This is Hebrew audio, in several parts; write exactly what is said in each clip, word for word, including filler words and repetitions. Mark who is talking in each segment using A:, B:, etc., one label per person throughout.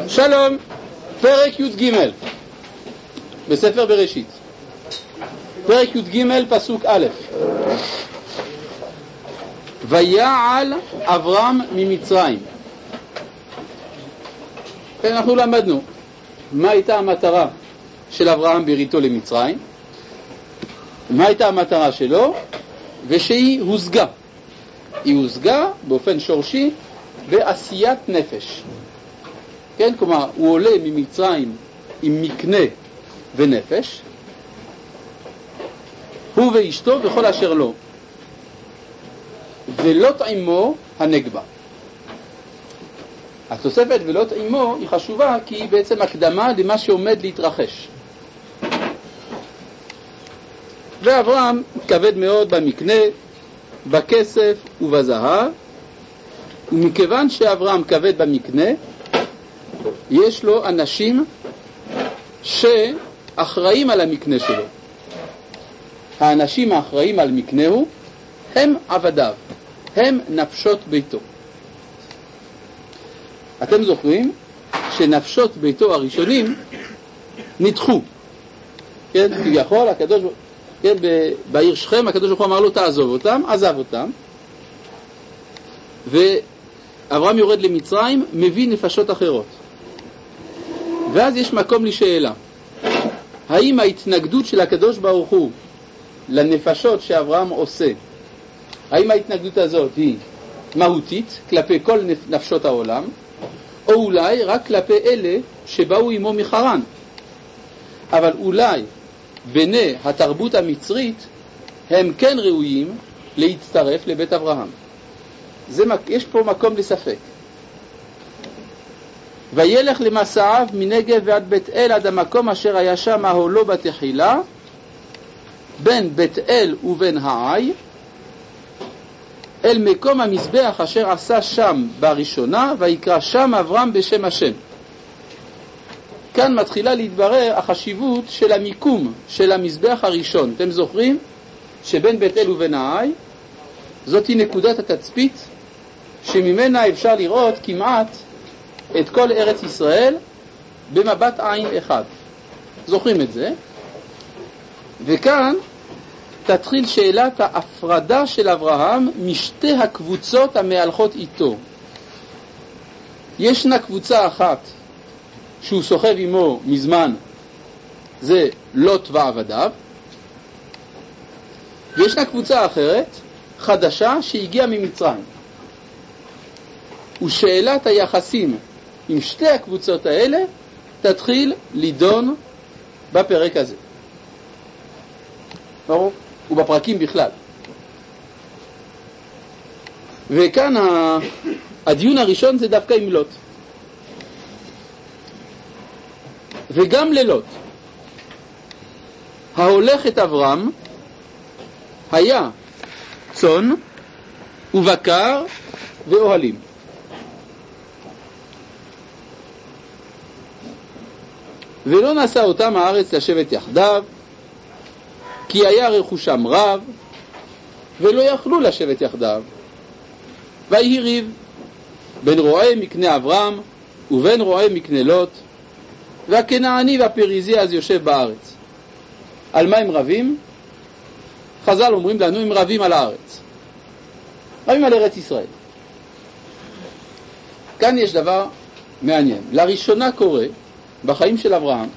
A: שלום, פרק י"ג בספר בראשית, פרק י"ג פסוק א'. ויעל אברהם ממצרים. אנחנו למדנו מה הייתה המטרה של אברהם בריתו למצרים, מה הייתה המטרה שלו, ושהיא הושגה. היא הושגה באופן שורשי בעשיית נפש. כן, כלומר, הוא עולה ממצרים עם מקנה ונפש, הוא ואשתו וכל אשר לו, ולוט עמו הנגבה. התוספת ולוט עמו היא חשובה כי היא בעצם הקדמה למה שעומד להתרחש. ואברהם כבד מאוד במקנה, בכסף ובזהב, ומכיוון שאברהם כבד במקנה, יש לו אנשים שאחראים על המקנה שלו. האנשים האחראים על מקנהו הם עבדיו, הם נפשות ביתו. אתם זוכרים שנפשות ביתו הראשונים נדחו, כן, כביכול הקדוש, כן, בעיר שכם הקדוש ברוך הוא אמר לו תעזוב אותם, עזב אותם, ואברהם יורד למצרים, מביא נפשות אחרות. ואז יש מקום לשאלה, האם ההתנגדות של הקדוש ברוך הוא לנפשות שאברהם עושה, האם ההתנגדות הזאת היא מהותית כלפי כל נפשות העולם, או אולי רק כלפי אלה שבאו עמו מחרן, אבל אולי בני התרבות המצרית הם כן ראויים להצטרף לבית אברהם. זה, יש פה מקום לספק. וילך למסעיו מנגב ועד בית אל עד המקום אשר היה שם ההולו בתחילה, בין בית אל ובין העי, אל מקום המזבח אשר עשה שם בראשונה, ויקרא שם אברהם בשם השם. כאן מתחילה להתברר החשיבות של המיקום של המזבח הראשון. אתם זוכרים שבין בית אל ובין העי זאת היא נקודת התצפית שממנה אפשר לראות כמעט את כל ארץ ישראל במבט עין אחד. זוכרים את זה? וכאן תתחיל שאלת ההפרדה של אברהם משתי הקבוצות המהלכות איתו. ישנה קבוצה אחת שהוא סוחב עמו מזמן, זה לוט ועבדיו, וישנה קבוצה אחרת חדשה שהגיעה ממצרים. ושאלת היחסים עם שתי הקבוצות האלה תתחיל לידון בפרק הזה. ברור? ובפרקים בכלל. וכאן הדיון הראשון זה דווקא עם לוט. וגם ללוט. ההולך את אברהם היה צאן ובקר ואוהלים. ולא נשא אותם הארץ לשבת יחדיו, כי היה רכושם רב, ולא יכלו לשבת יחדיו. ויהי ריב בין רועי מקנה אברהם ובין רועי מקנה לוט, והכנעני והפריזי אז יושב בארץ. על מה הם רבים? חז"ל אומרים לנו, הם רבים על הארץ. רבים על ארץ ישראל. כאן יש דבר מעניין. לראשונה קורה בחיים של אברהם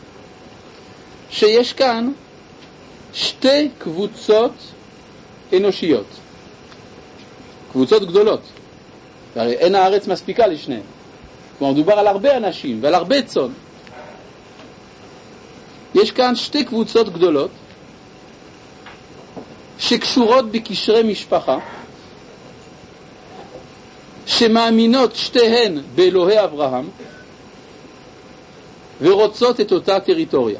A: שיש כאן שתי קבוצות אנושיות, קבוצות גדולות. הרי אין הארץ מספיקה לשניהם. כלומר, מדובר על הרבה אנשים ועל הרבה צאן. יש כאן שתי קבוצות גדולות שקשורות בקשרי משפחה, שמאמינות שתיהן באלוהי אברהם ורוצות את אותה טריטוריה.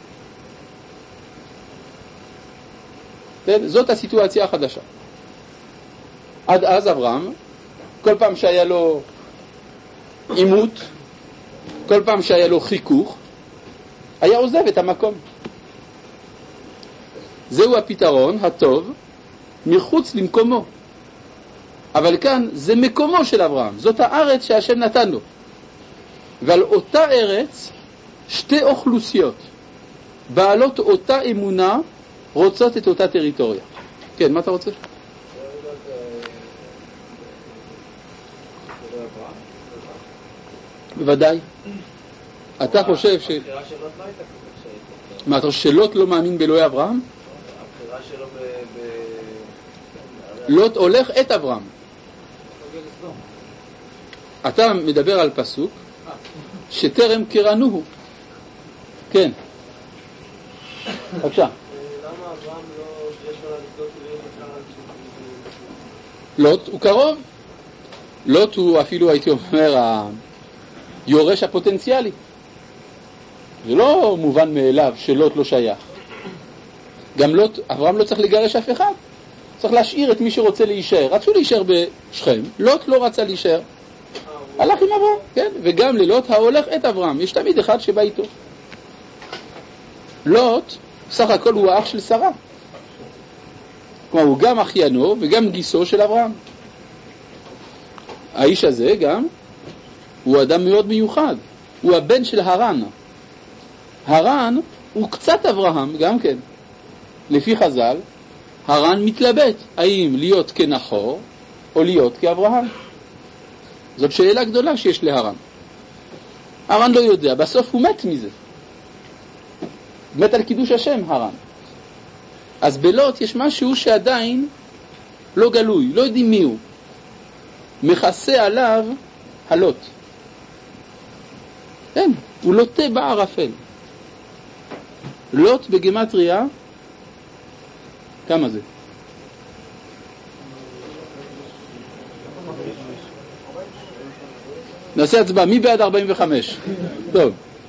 A: זאת הסיטואציה החדשה. עד אז אברהם, כל פעם שהיה לו עימות, כל פעם שהיה לו חיכוך, היה עוזב את המקום. זהו הפתרון הטוב מחוץ למקומו. אבל כאן זה מקומו של אברהם, זאת הארץ שהשם נתן לו. ועל אותה ארץ שתי אוכלוסיות בעלות אותה אמונה רוצות את אותה טריטוריה. כן, מה אתה רוצה? בוודאי. אתה חושב ש... מה, אתה חושב שלוט לא מאמין באלוהי אברהם?
B: הבחירה שלו ב...
A: לוט הולך את אברהם. אתה מדבר על פסוק שטרם קראנוהו. כן. בבקשה.
B: למה אברהם לא... יש לו לבדוק להיות אחד?
A: לוט הוא קרוב. לוט הוא אפילו, הייתי אומר, היורש הפוטנציאלי. זה לא מובן מאליו שלוט לא שייך. גם לוט, אברהם לא צריך לגרש אף אחד. צריך להשאיר את מי שרוצה להישאר. רצו להישאר בשכם, לוט לא רצה להישאר. הלך עם אברהם, כן? וגם ללוט ההולך את אברהם. יש תמיד אחד שבא איתו. לוט, סך הכל הוא האח של שרה. כלומר, הוא גם אחיינו וגם גיסו של אברהם. האיש הזה גם, הוא אדם מאוד מיוחד. הוא הבן של הרן. הרן הוא קצת אברהם, גם כן. לפי חז"ל, הרן מתלבט, האם להיות כנחור או להיות כאברהם. זאת שאלה גדולה שיש להרן. הרן לא יודע, בסוף הוא מת מזה. מת על קידוש השם, הרן. אז בלוט יש משהו שעדיין לא גלוי, לא יודעים מי הוא. מכסה עליו הלוט. כן, הוא לוטה בערפל. לוט בגמטריה, כמה זה? נעשה הצבעה, מי בעד ארבעים וחמש? טוב.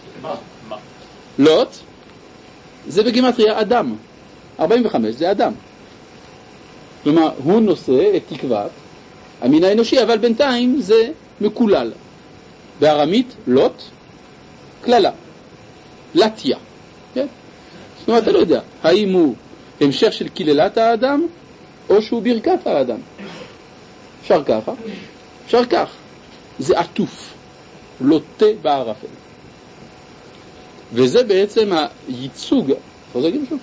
A: לוט, זה בגמטריה אדם. ארבעים וחמש זה אדם. כלומר, הוא נושא את תקוות המין האנושי, אבל בינתיים זה מקולל. בארמית, לוט, כללה. לטיה. כן? זאת אומרת, אתה לא יודע, האם הוא המשך של קללת האדם, או שהוא ברכת האדם. אפשר ככה, אפשר כך. זה עטוף, לוטה בערפל. וזה בעצם הייצוג, אתה רוצה להגיד משהו?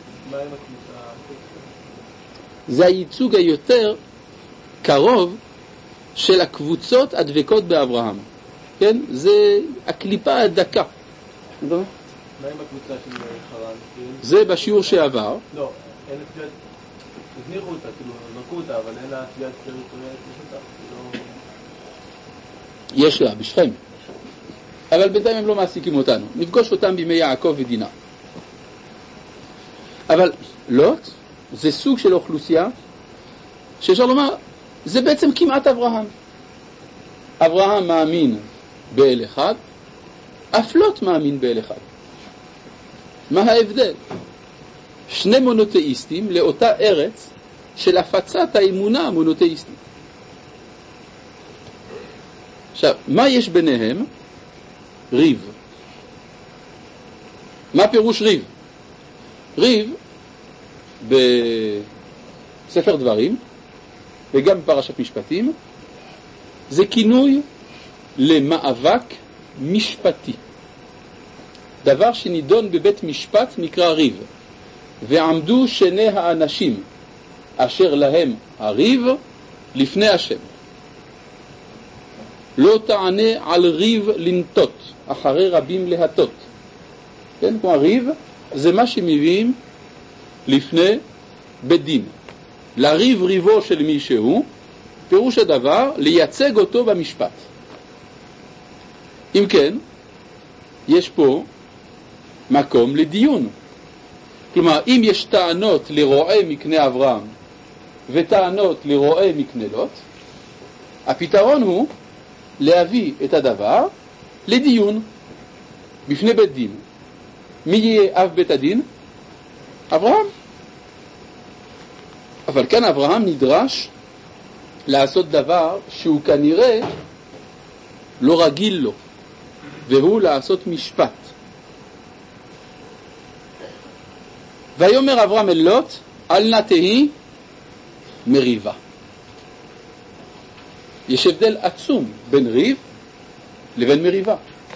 A: זה הייצוג היותר קרוב של הקבוצות הדבקות באברהם. כן? זה הקליפה הדקה.
B: מה עם הקבוצה של חרן?
A: זה בשיעור שעבר.
B: לא, אין תביעת, הזניחו אותה, כאילו, נרקו אותה, אבל אין לה תביעת טריטוריאלית משותף.
A: יש לה, בשכם. אבל בינתיים הם לא מעסיקים אותנו. נפגוש אותם בימי יעקב ודינה. אבל לוט זה סוג של אוכלוסייה שאפשר לומר, זה בעצם כמעט אברהם. אברהם מאמין באל אחד, אף לוט מאמין באל אחד. מה ההבדל? שני מונותאיסטים לאותה ארץ של הפצת האמונה המונותאיסטית. עכשיו, מה יש ביניהם? ריב. מה פירוש ריב? ריב בספר דברים וגם בפרשת משפטים זה כינוי למאבק משפטי. דבר שנידון בבית משפט נקרא ריב. ועמדו שני האנשים אשר להם הריב לפני השם. לא תענה על ריב לנטות, אחרי רבים להטות. כן? כמו ריב זה מה שמביאים לפני בית דין. לריב ריבו של מישהו, פירוש הדבר לייצג אותו במשפט. אם כן, יש פה מקום לדיון. כלומר, אם יש טענות לרועה מקנה אברהם וטענות לרועה מקנה לוט, הפתרון הוא להביא את הדבר לדיון בפני בית דין. מי יהיה אב בית הדין? אברהם. אבל כאן אברהם נדרש לעשות דבר שהוא כנראה לא רגיל לו, והוא לעשות משפט. ויאמר אברהם אל לוט, אל נא תהי מריבה. יש הבדל עצום בין ריב לבין מריבה.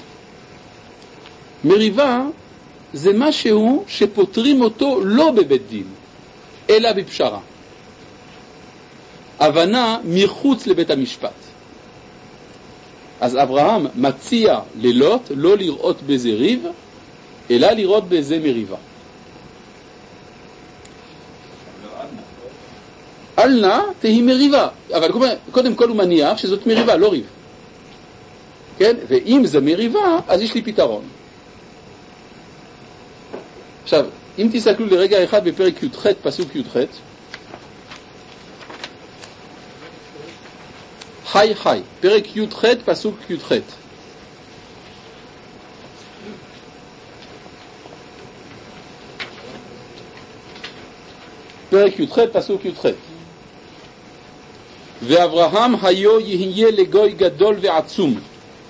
A: מריבה זה משהו שפותרים אותו לא בבית דין, אלא בפשרה. הבנה מחוץ לבית המשפט. אז אברהם מציע ללוט לא לראות בזה ריב, אלא לראות בזה מריבה. אל נא תהי מריבה, אבל קודם כל הוא מניח שזאת מריבה, לא ריב. כן? ואם זה מריבה, אז יש לי פתרון. עכשיו, אם תסתכלו לרגע אחד בפרק י"ח, פסוק י"ח, חי חי, פרק י"ח, פסוק י"ח. פרק י"ח, פסוק י"ח. ואברהם היו יהיה לגוי גדול ועצום,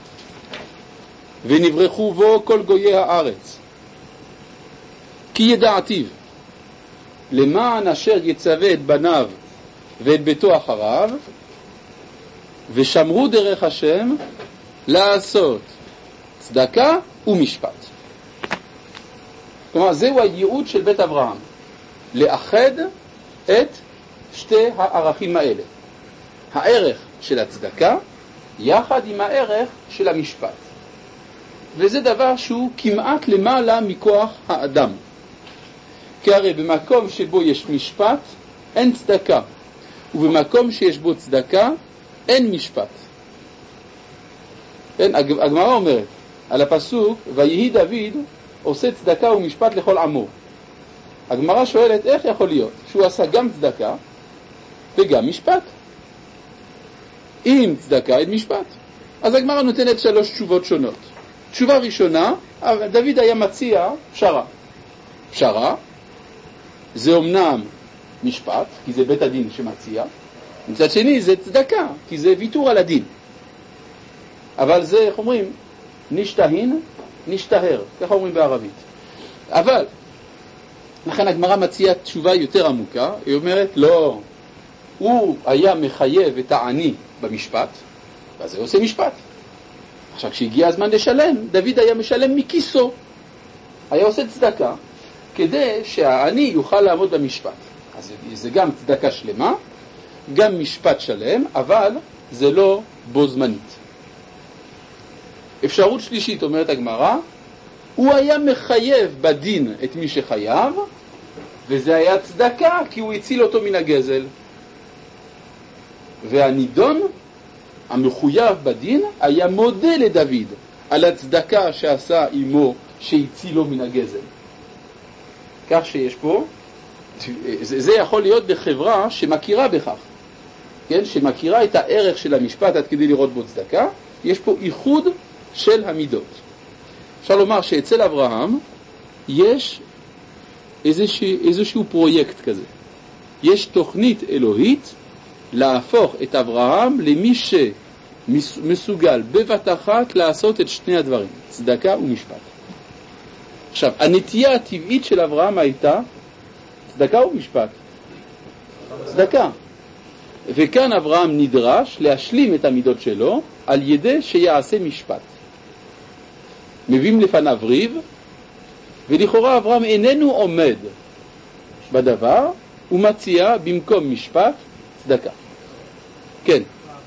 A: ונברחו בו כל גויי הארץ. כי ידעתיו, למען אשר יצווה את בניו ואת ביתו אחריו, ושמרו דרך השם לעשות צדקה ומשפט. כלומר, זהו הייעוד של בית אברהם, לאחד את שתי הערכים האלה. הערך של הצדקה יחד עם הערך של המשפט. וזה דבר שהוא כמעט למעלה מכוח האדם. כי הרי במקום שבו יש משפט אין צדקה, ובמקום שיש בו צדקה אין משפט. כן, הגמרא אומרת על הפסוק ויהי דוד עושה צדקה ומשפט לכל עמו. הגמרא שואלת איך יכול להיות שהוא עשה גם צדקה וגם משפט. אם צדקה אין משפט, אז הגמרא נותנת שלוש תשובות שונות. תשובה ראשונה, דוד היה מציע פשרה. פשרה זה אומנם משפט, כי זה בית הדין שמציע. מצד שני זה צדקה, כי זה ויתור על הדין. אבל זה, איך אומרים, נשתהין, נשתהר, ככה אומרים בערבית. אבל, לכן הגמרא מציעה תשובה יותר עמוקה, היא אומרת, לא, הוא היה מחייב את העני במשפט, ואז זה עושה משפט. עכשיו, כשהגיע הזמן לשלם, דוד היה משלם מכיסו. היה עושה צדקה, כדי שהעני יוכל לעמוד במשפט. אז זה גם צדקה שלמה, גם משפט שלם, אבל זה לא בו זמנית. אפשרות שלישית, אומרת הגמרא, הוא היה מחייב בדין את מי שחייב, וזה היה צדקה, כי הוא הציל אותו מן הגזל. והנידון, המחויב בדין, היה מודה לדוד על הצדקה שעשה עמו שהצילו מן הגזל. כך שיש פה, זה, זה יכול להיות בחברה שמכירה בכך, כן? שמכירה את הערך של המשפט עד כדי לראות בו צדקה. יש פה איחוד של המידות. אפשר לומר שאצל אברהם יש איזשהו, איזשהו פרויקט כזה. יש תוכנית אלוהית להפוך את אברהם למי שמסוגל בבת אחת לעשות את שני הדברים, צדקה ומשפט. עכשיו, הנטייה הטבעית של אברהם הייתה צדקה ומשפט. צדקה. וכאן אברהם נדרש להשלים את המידות שלו על ידי שיעשה משפט. מביאים לפניו ריב, ולכאורה אברהם איננו עומד בדבר, הוא מציע במקום משפט צדקה. כן.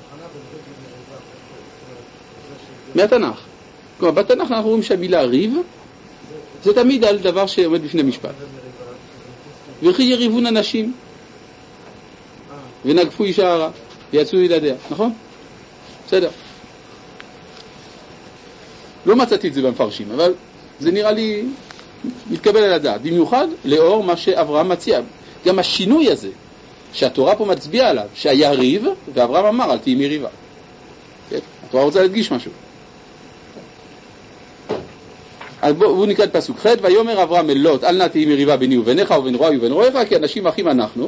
A: מהתנ"ך. כלומר, בתנ"ך אנחנו רואים שהמילה ריב זה תמיד על דבר שעומד בפני משפט. וכי יריבון אנשים ונגפו אישה הרע ויצאו ילדיה, נכון? בסדר. לא מצאתי את זה במפרשים, אבל זה נראה לי מתקבל על הדעת, במיוחד לאור מה שאברהם מציע. גם השינוי הזה שהתורה פה מצביעה עליו, שהיה ריב, ואברהם אמר אל תהי מריבה. כן? התורה רוצה להדגיש משהו. אז בואו נקרא את פסוק ח' ויאמר אברהם אל לוט אל נא תהי מריבה ביני וביניך ובין רועי ובין רועיך כי אנשים אחים אנחנו.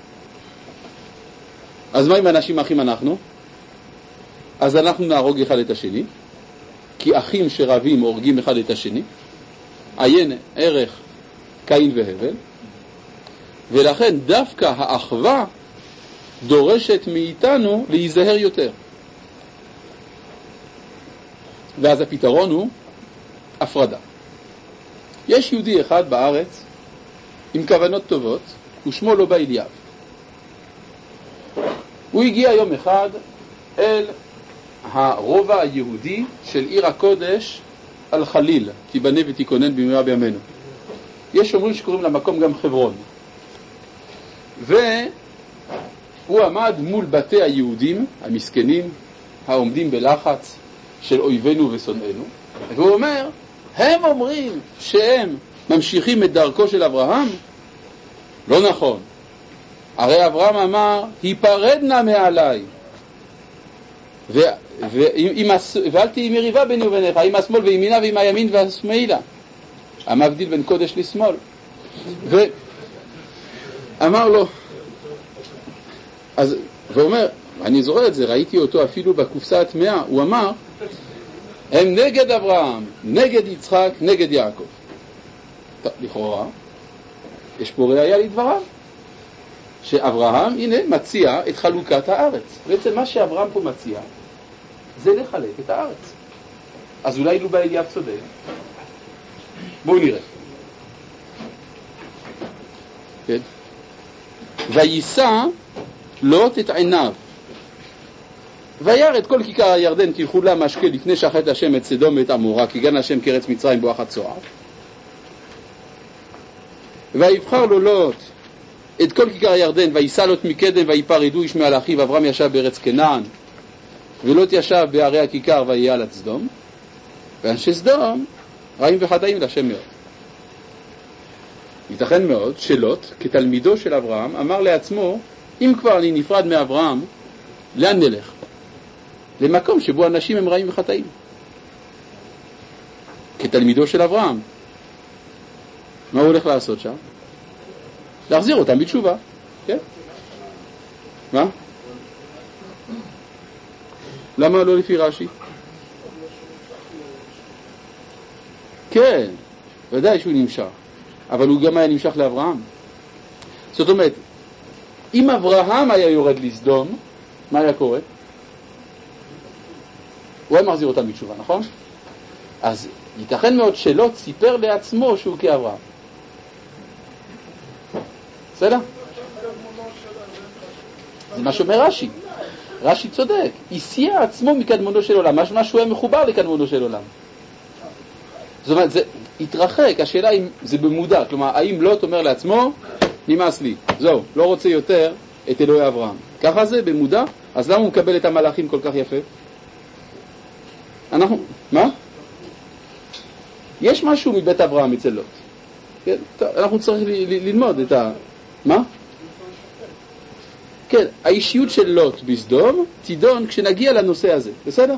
A: אז מה אם אנשים אחים אנחנו? אז אנחנו נהרוג אחד את השני, כי אחים שרבים הורגים אחד את השני. עיין ערך קין והבל. ולכן דווקא האחווה דורשת מאיתנו להיזהר יותר. ואז הפתרון הוא הפרדה. יש יהודי אחד בארץ עם כוונות טובות, ושמו לובה אליאב. הוא הגיע יום אחד אל הרובע היהודי של עיר הקודש על חליל, תיבנה ותיכונן במהרה בימינו. יש אומרים שקוראים למקום גם חברון. והוא עמד מול בתי היהודים המסכנים העומדים בלחץ של אויבינו ושונאינו, והוא אומר, הם אומרים שהם ממשיכים את דרכו של אברהם? לא נכון. הרי אברהם אמר, היפרדנה מעליי, ו, ועם, ואל תהי מריבה ביני וביניך, עם השמאל וימינה ועם הימין והשמאלה. המבדיל בין קודש לשמאל. ואמר לו, אז, ואומר, אני זוכר את זה, ראיתי אותו אפילו בקופסה הטמאה, הוא אמר, הם נגד אברהם, נגד יצחק, נגד יעקב. לכאורה, יש פה ראיה לדבריו, שאברהם, הנה, מציע את חלוקת הארץ. בעצם מה שאברהם פה מציע, זה לחלק את הארץ. אז אולי לובה אליאב צודק. בואו נראה. כן. ויישא לוט את עיניו, וירא את כל כיכר הירדן ככולה משקה לפני שחט השם את סדום ואת עמורה, כי גן השם כארץ מצרים בואך צוער. ויבחר לו לוט את כל כיכר הירדן, ויישא לוט מקדם, ויפרדו איש מעל אחיו. אברהם ישב בארץ כנען, ולוט ישב בערי הכיכר, ויהיה על סדום. ואנשי סדום רעים וחטאים להשם מאוד. ייתכן מאוד שלוט, כתלמידו של אברהם, אמר לעצמו, אם כבר אני נפרד מאברהם, לאן נלך? למקום שבו אנשים הם רעים וחטאים. כתלמידו של אברהם. מה הוא הולך לעשות שם? להחזיר אותם בתשובה. כן? מה? למה לא לפי רש"י? כן, ודאי שהוא נמשך. אבל הוא גם היה נמשך לאברהם. זאת אומרת, אם אברהם היה יורד לסדום, מה היה קורה? הוא היה מחזיר אותם בתשובה, נכון? אז ייתכן מאוד שלוט סיפר לעצמו שהוא כאברהם. בסדר? זה מה שאומר רש"י. רש"י צודק. הסיע עצמו מקדמונו של עולם. משהו שהוא היה מחובר לקדמונו של עולם. זאת אומרת, זה התרחק. השאלה אם זה במודע. כלומר, האם לוט אומר לעצמו, נמאס לי. זהו, לא רוצה יותר את אלוהי אברהם. ככה זה במודע. אז למה הוא מקבל את המלאכים כל כך יפה? אנחנו, מה? יש משהו מבית אברהם אצל לוט. כן, אנחנו צריכים ל- ללמוד את ה... מה? כן, האישיות של לוט בסדום תידון כשנגיע לנושא הזה. בסדר?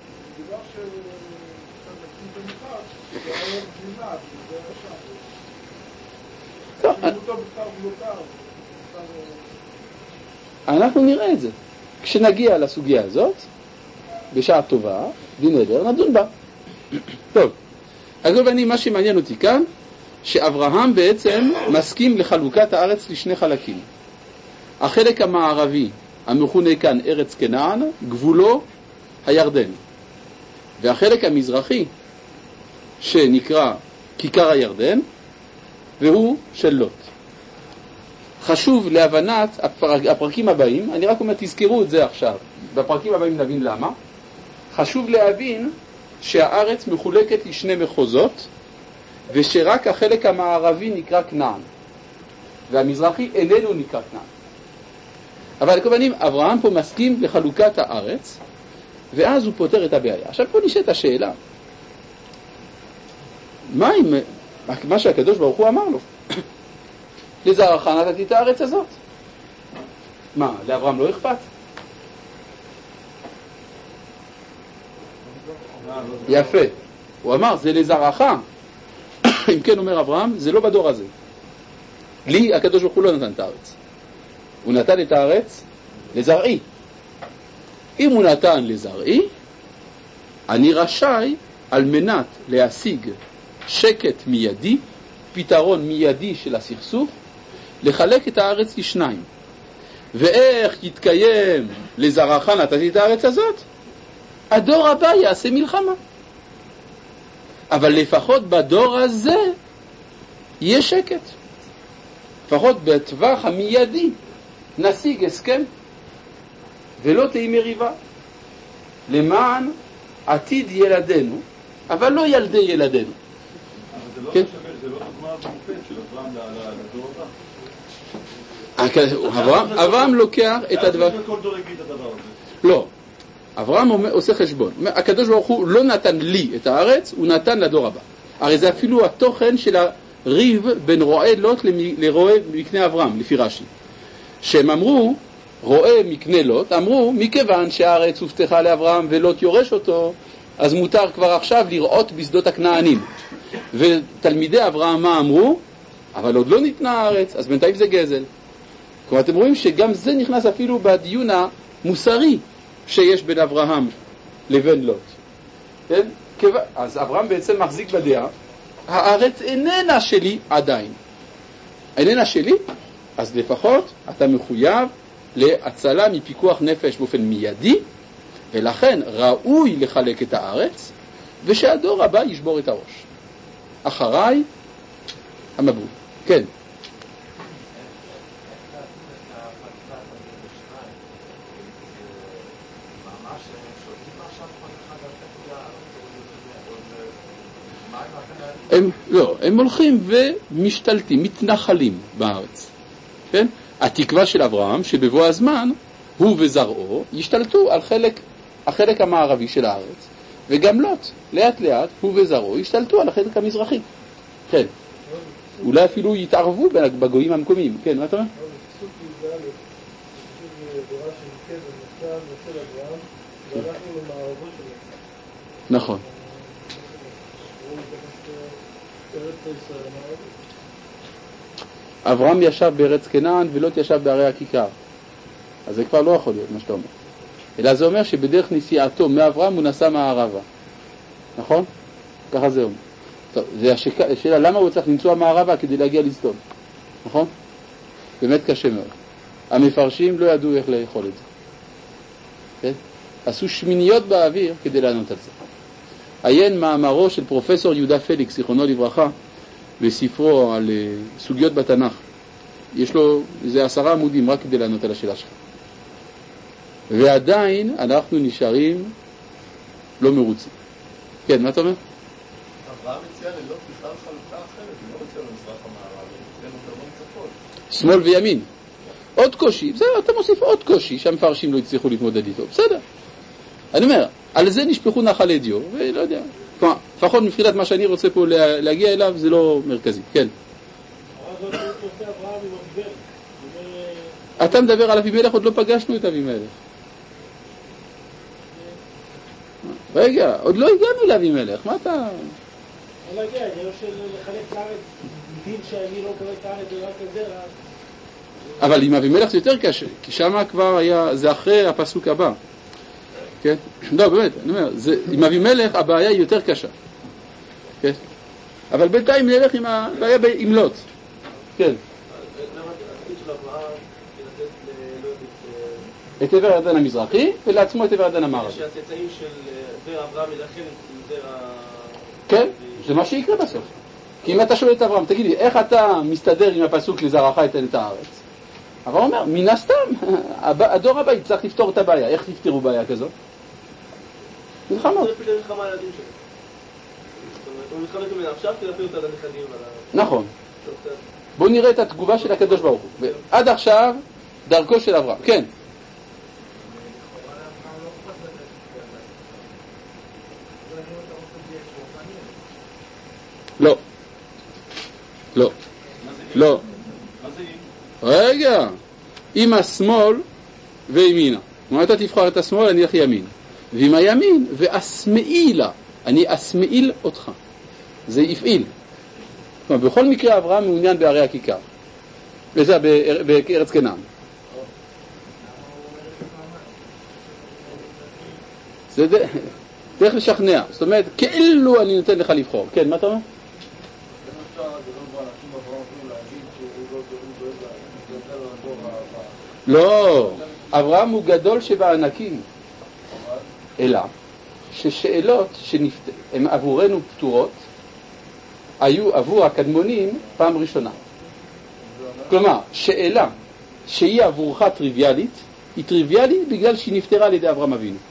A: אנחנו נראה את זה. כשנגיע לסוגיה הזאת, בשעה טובה, בנדר, נדון בה. טוב, אגב, אני, מה שמעניין אותי כאן, שאברהם בעצם מסכים לחלוקת הארץ לשני חלקים. החלק המערבי, המכונה כאן ארץ כנען, גבולו הירדן. והחלק המזרחי, שנקרא כיכר הירדן, והוא של לוט. חשוב להבנת הפרק, הפרקים הבאים, אני רק אומר, תזכרו את זה עכשיו. בפרקים הבאים נבין למה. חשוב להבין שהארץ מחולקת לשני מחוזות, ושרק החלק המערבי נקרא כנען, והמזרחי איננו נקרא כנען. אבל כמובן, אברהם פה מסכים לחלוקת הארץ, ואז הוא פותר את הבעיה. עכשיו פה נשאלת השאלה, מה אם, מה שהקדוש ברוך הוא אמר לו? לזרעך נתתי את הארץ הזאת. מה, לאברהם לא אכפת? יפה. הוא אמר, זה לזרעך. אם כן אומר אברהם, זה לא בדור הזה. לי הקדוש ברוך הוא לא נתן את הארץ. הוא נתן את הארץ לזרעי. אם הוא נתן לזרעי, אני רשאי על מנת להשיג שקט מיידי, פתרון מיידי של הסכסוך, לחלק את הארץ לשניים. ואיך יתקיים לזרעך נתתי את הארץ הזאת? הדור הבא יעשה מלחמה. אבל לפחות בדור הזה יהיה שקט. לפחות בטווח המיידי נשיג הסכם ולא תהי מריבה למען עתיד ילדינו, אבל לא ילדי ילדינו.
C: אבל זה לא שווה, זה לא דוגמה במופת של אברהם לדור הבא.
A: אברהם, אברהם לוקח את הדבר...
C: כל דור יגיד את הדבר הזה.
A: לא. אברהם עושה חשבון. הקדוש ברוך הוא לא נתן לי את הארץ, הוא נתן לדור הבא. הרי זה אפילו התוכן של הריב בין רועה לוט לרועה מקנה אברהם, לפי רש"י. שהם אמרו, רועה מקנה לוט, אמרו, מכיוון שהארץ הובטחה לאברהם ולוט יורש אותו, אז מותר כבר עכשיו לראות בשדות הכנענים. ותלמידי אברהם מה אמרו? אבל עוד לא ניתנה הארץ, אז בינתיים זה גזל. כלומר, אתם רואים שגם זה נכנס אפילו בדיון המוסרי שיש בין אברהם לבין לוט. כן? אז אברהם בעצם מחזיק בדעה, הארץ איננה שלי עדיין. איננה שלי? אז לפחות אתה מחויב להצלה מפיקוח נפש באופן מיידי, ולכן ראוי לחלק את הארץ, ושהדור הבא ישבור את הראש. אחריי, המבול. כן. הם, לא, הם הולכים ומשתלטים, מתנחלים בארץ. כן? התקווה של אברהם, שבבוא הזמן, הוא וזרעו, ישתלטו על חלק, החלק המערבי של הארץ, וגם לוט, לאט לאט, הוא וזרעו, ישתלטו על החלק המזרחי. כן. אולי אפילו יתערבו בגויים המקומיים. כן, מה אתה אומר? נכון. אברהם ישב בארץ כנען ולוט ישב בערי הכיכר. אז זה כבר לא יכול להיות מה שאתה אומר. אלא זה אומר שבדרך נסיעתו מאברהם הוא נסע מערבה. נכון? ככה זה אומר. טוב, זה השאלה, למה הוא צריך לנסוע מערבה כדי להגיע לסדום? נכון? באמת קשה מאוד. המפרשים לא ידעו איך לאכול את זה. כן? עשו שמיניות באוויר כדי לענות על זה. עיין מאמרו של פרופסור יהודה פליקס, זיכרונו לברכה, בספרו על uh, סוגיות בתנ"ך. יש לו איזה עשרה עמודים רק כדי לענות על השאלה שלך. ועדיין אנחנו נשארים לא מרוצים. כן, מה אתה אומר?
C: אברהם הציע ללא בכלל חלוקה אחרת, הוא לא הציע למזרח המערבי, כן, הוא תבוא מצפון.
A: שמאל וימין. עוד קושי, בסדר, אתה מוסיף עוד קושי שהמפרשים לא הצליחו להתמודד איתו, בסדר. אני אומר, על זה נשפכו נחל אדיו, ולא יודע. כלומר, לפחות מבחינת מה שאני רוצה פה להגיע אליו, זה לא מרכזי. כן. אתה מדבר על אבימלך, עוד לא פגשנו את אבימלך. רגע, עוד לא הגענו לאבימלך, מה אתה...
D: לא להגיע, אני לא של לחלק את הארץ, דין שאני לא קורא את הארץ, זה רק כזה,
A: אבל עם אבימלך זה יותר קשה, כי שם כבר היה, זה אחרי הפסוק הבא. כן? לא, באמת, אני אומר, זה, עם אבימלך הבעיה היא יותר קשה. כן? אבל בינתיים נלך עם הבעיה עם לוט. כן. את עבר הירדן המזרחי, ולעצמו את עבר הירדן המערבי.
B: שהצאצאים של זרע אברהם ילחם עם זרע...
A: כן, זה מה שיקרה בסוף. כי אם אתה שואל את אברהם, תגיד לי, איך אתה מסתדר עם הפסוק לזרעך אתן את הארץ? אברהם אומר, מן הסתם, הדור הבא יצטרך לפתור את הבעיה. איך תפתרו בעיה כזאת? מלחמות.
B: זה פשוט מלחמה על הילדים שלו. הוא מתחלק ממנה עכשיו כדי להפיל אותה לנכדים.
A: נכון. בואו נראה את התגובה של הקדוש ברוך הוא. עד עכשיו, דרכו של אברהם. כן. לא. לא. לא. רגע. עם השמאל וימינה. כלומר, אתה תבחר את השמאל, אני אלך ימין. ועם הימין, ואסמאילה. אני אסמאיל אותך. זה יפעיל. כלומר, בכל מקרה אברהם מעוניין בערי הכיכר. וזה בארץ כנען. זה דרך לשכנע. זאת אומרת, כאילו אני נותן לך לבחור. כן, מה אתה אומר? לא, אברהם הוא גדול שבענקים. אלא ששאלות שהן עבורנו פתורות, היו עבור הקדמונים פעם ראשונה. כלומר, שאלה שהיא עבורך טריוויאלית, היא טריוויאלית בגלל שהיא נפטרה על ידי אברהם אבינו.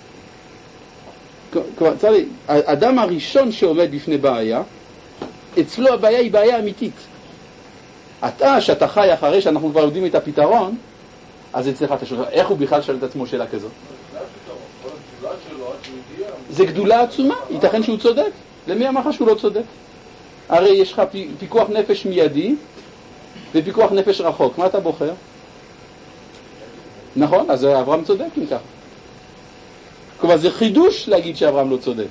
A: כלומר, צריך, האדם הראשון שעומד בפני בעיה, אצלו הבעיה היא בעיה אמיתית. אתה, שאתה חי אחרי שאנחנו כבר יודעים את הפתרון, אז אצלך אתה שואל, איך הוא בכלל שואל את עצמו שאלה כזאת? זה גדולה עצומה, ייתכן שהוא צודק. למי אמר שהוא לא צודק? הרי יש לך פיקוח נפש מיידי ופיקוח נפש רחוק. מה אתה בוחר? נכון? אז אברהם צודק אם כך. כלומר, זה חידוש להגיד שאברהם לא צודק.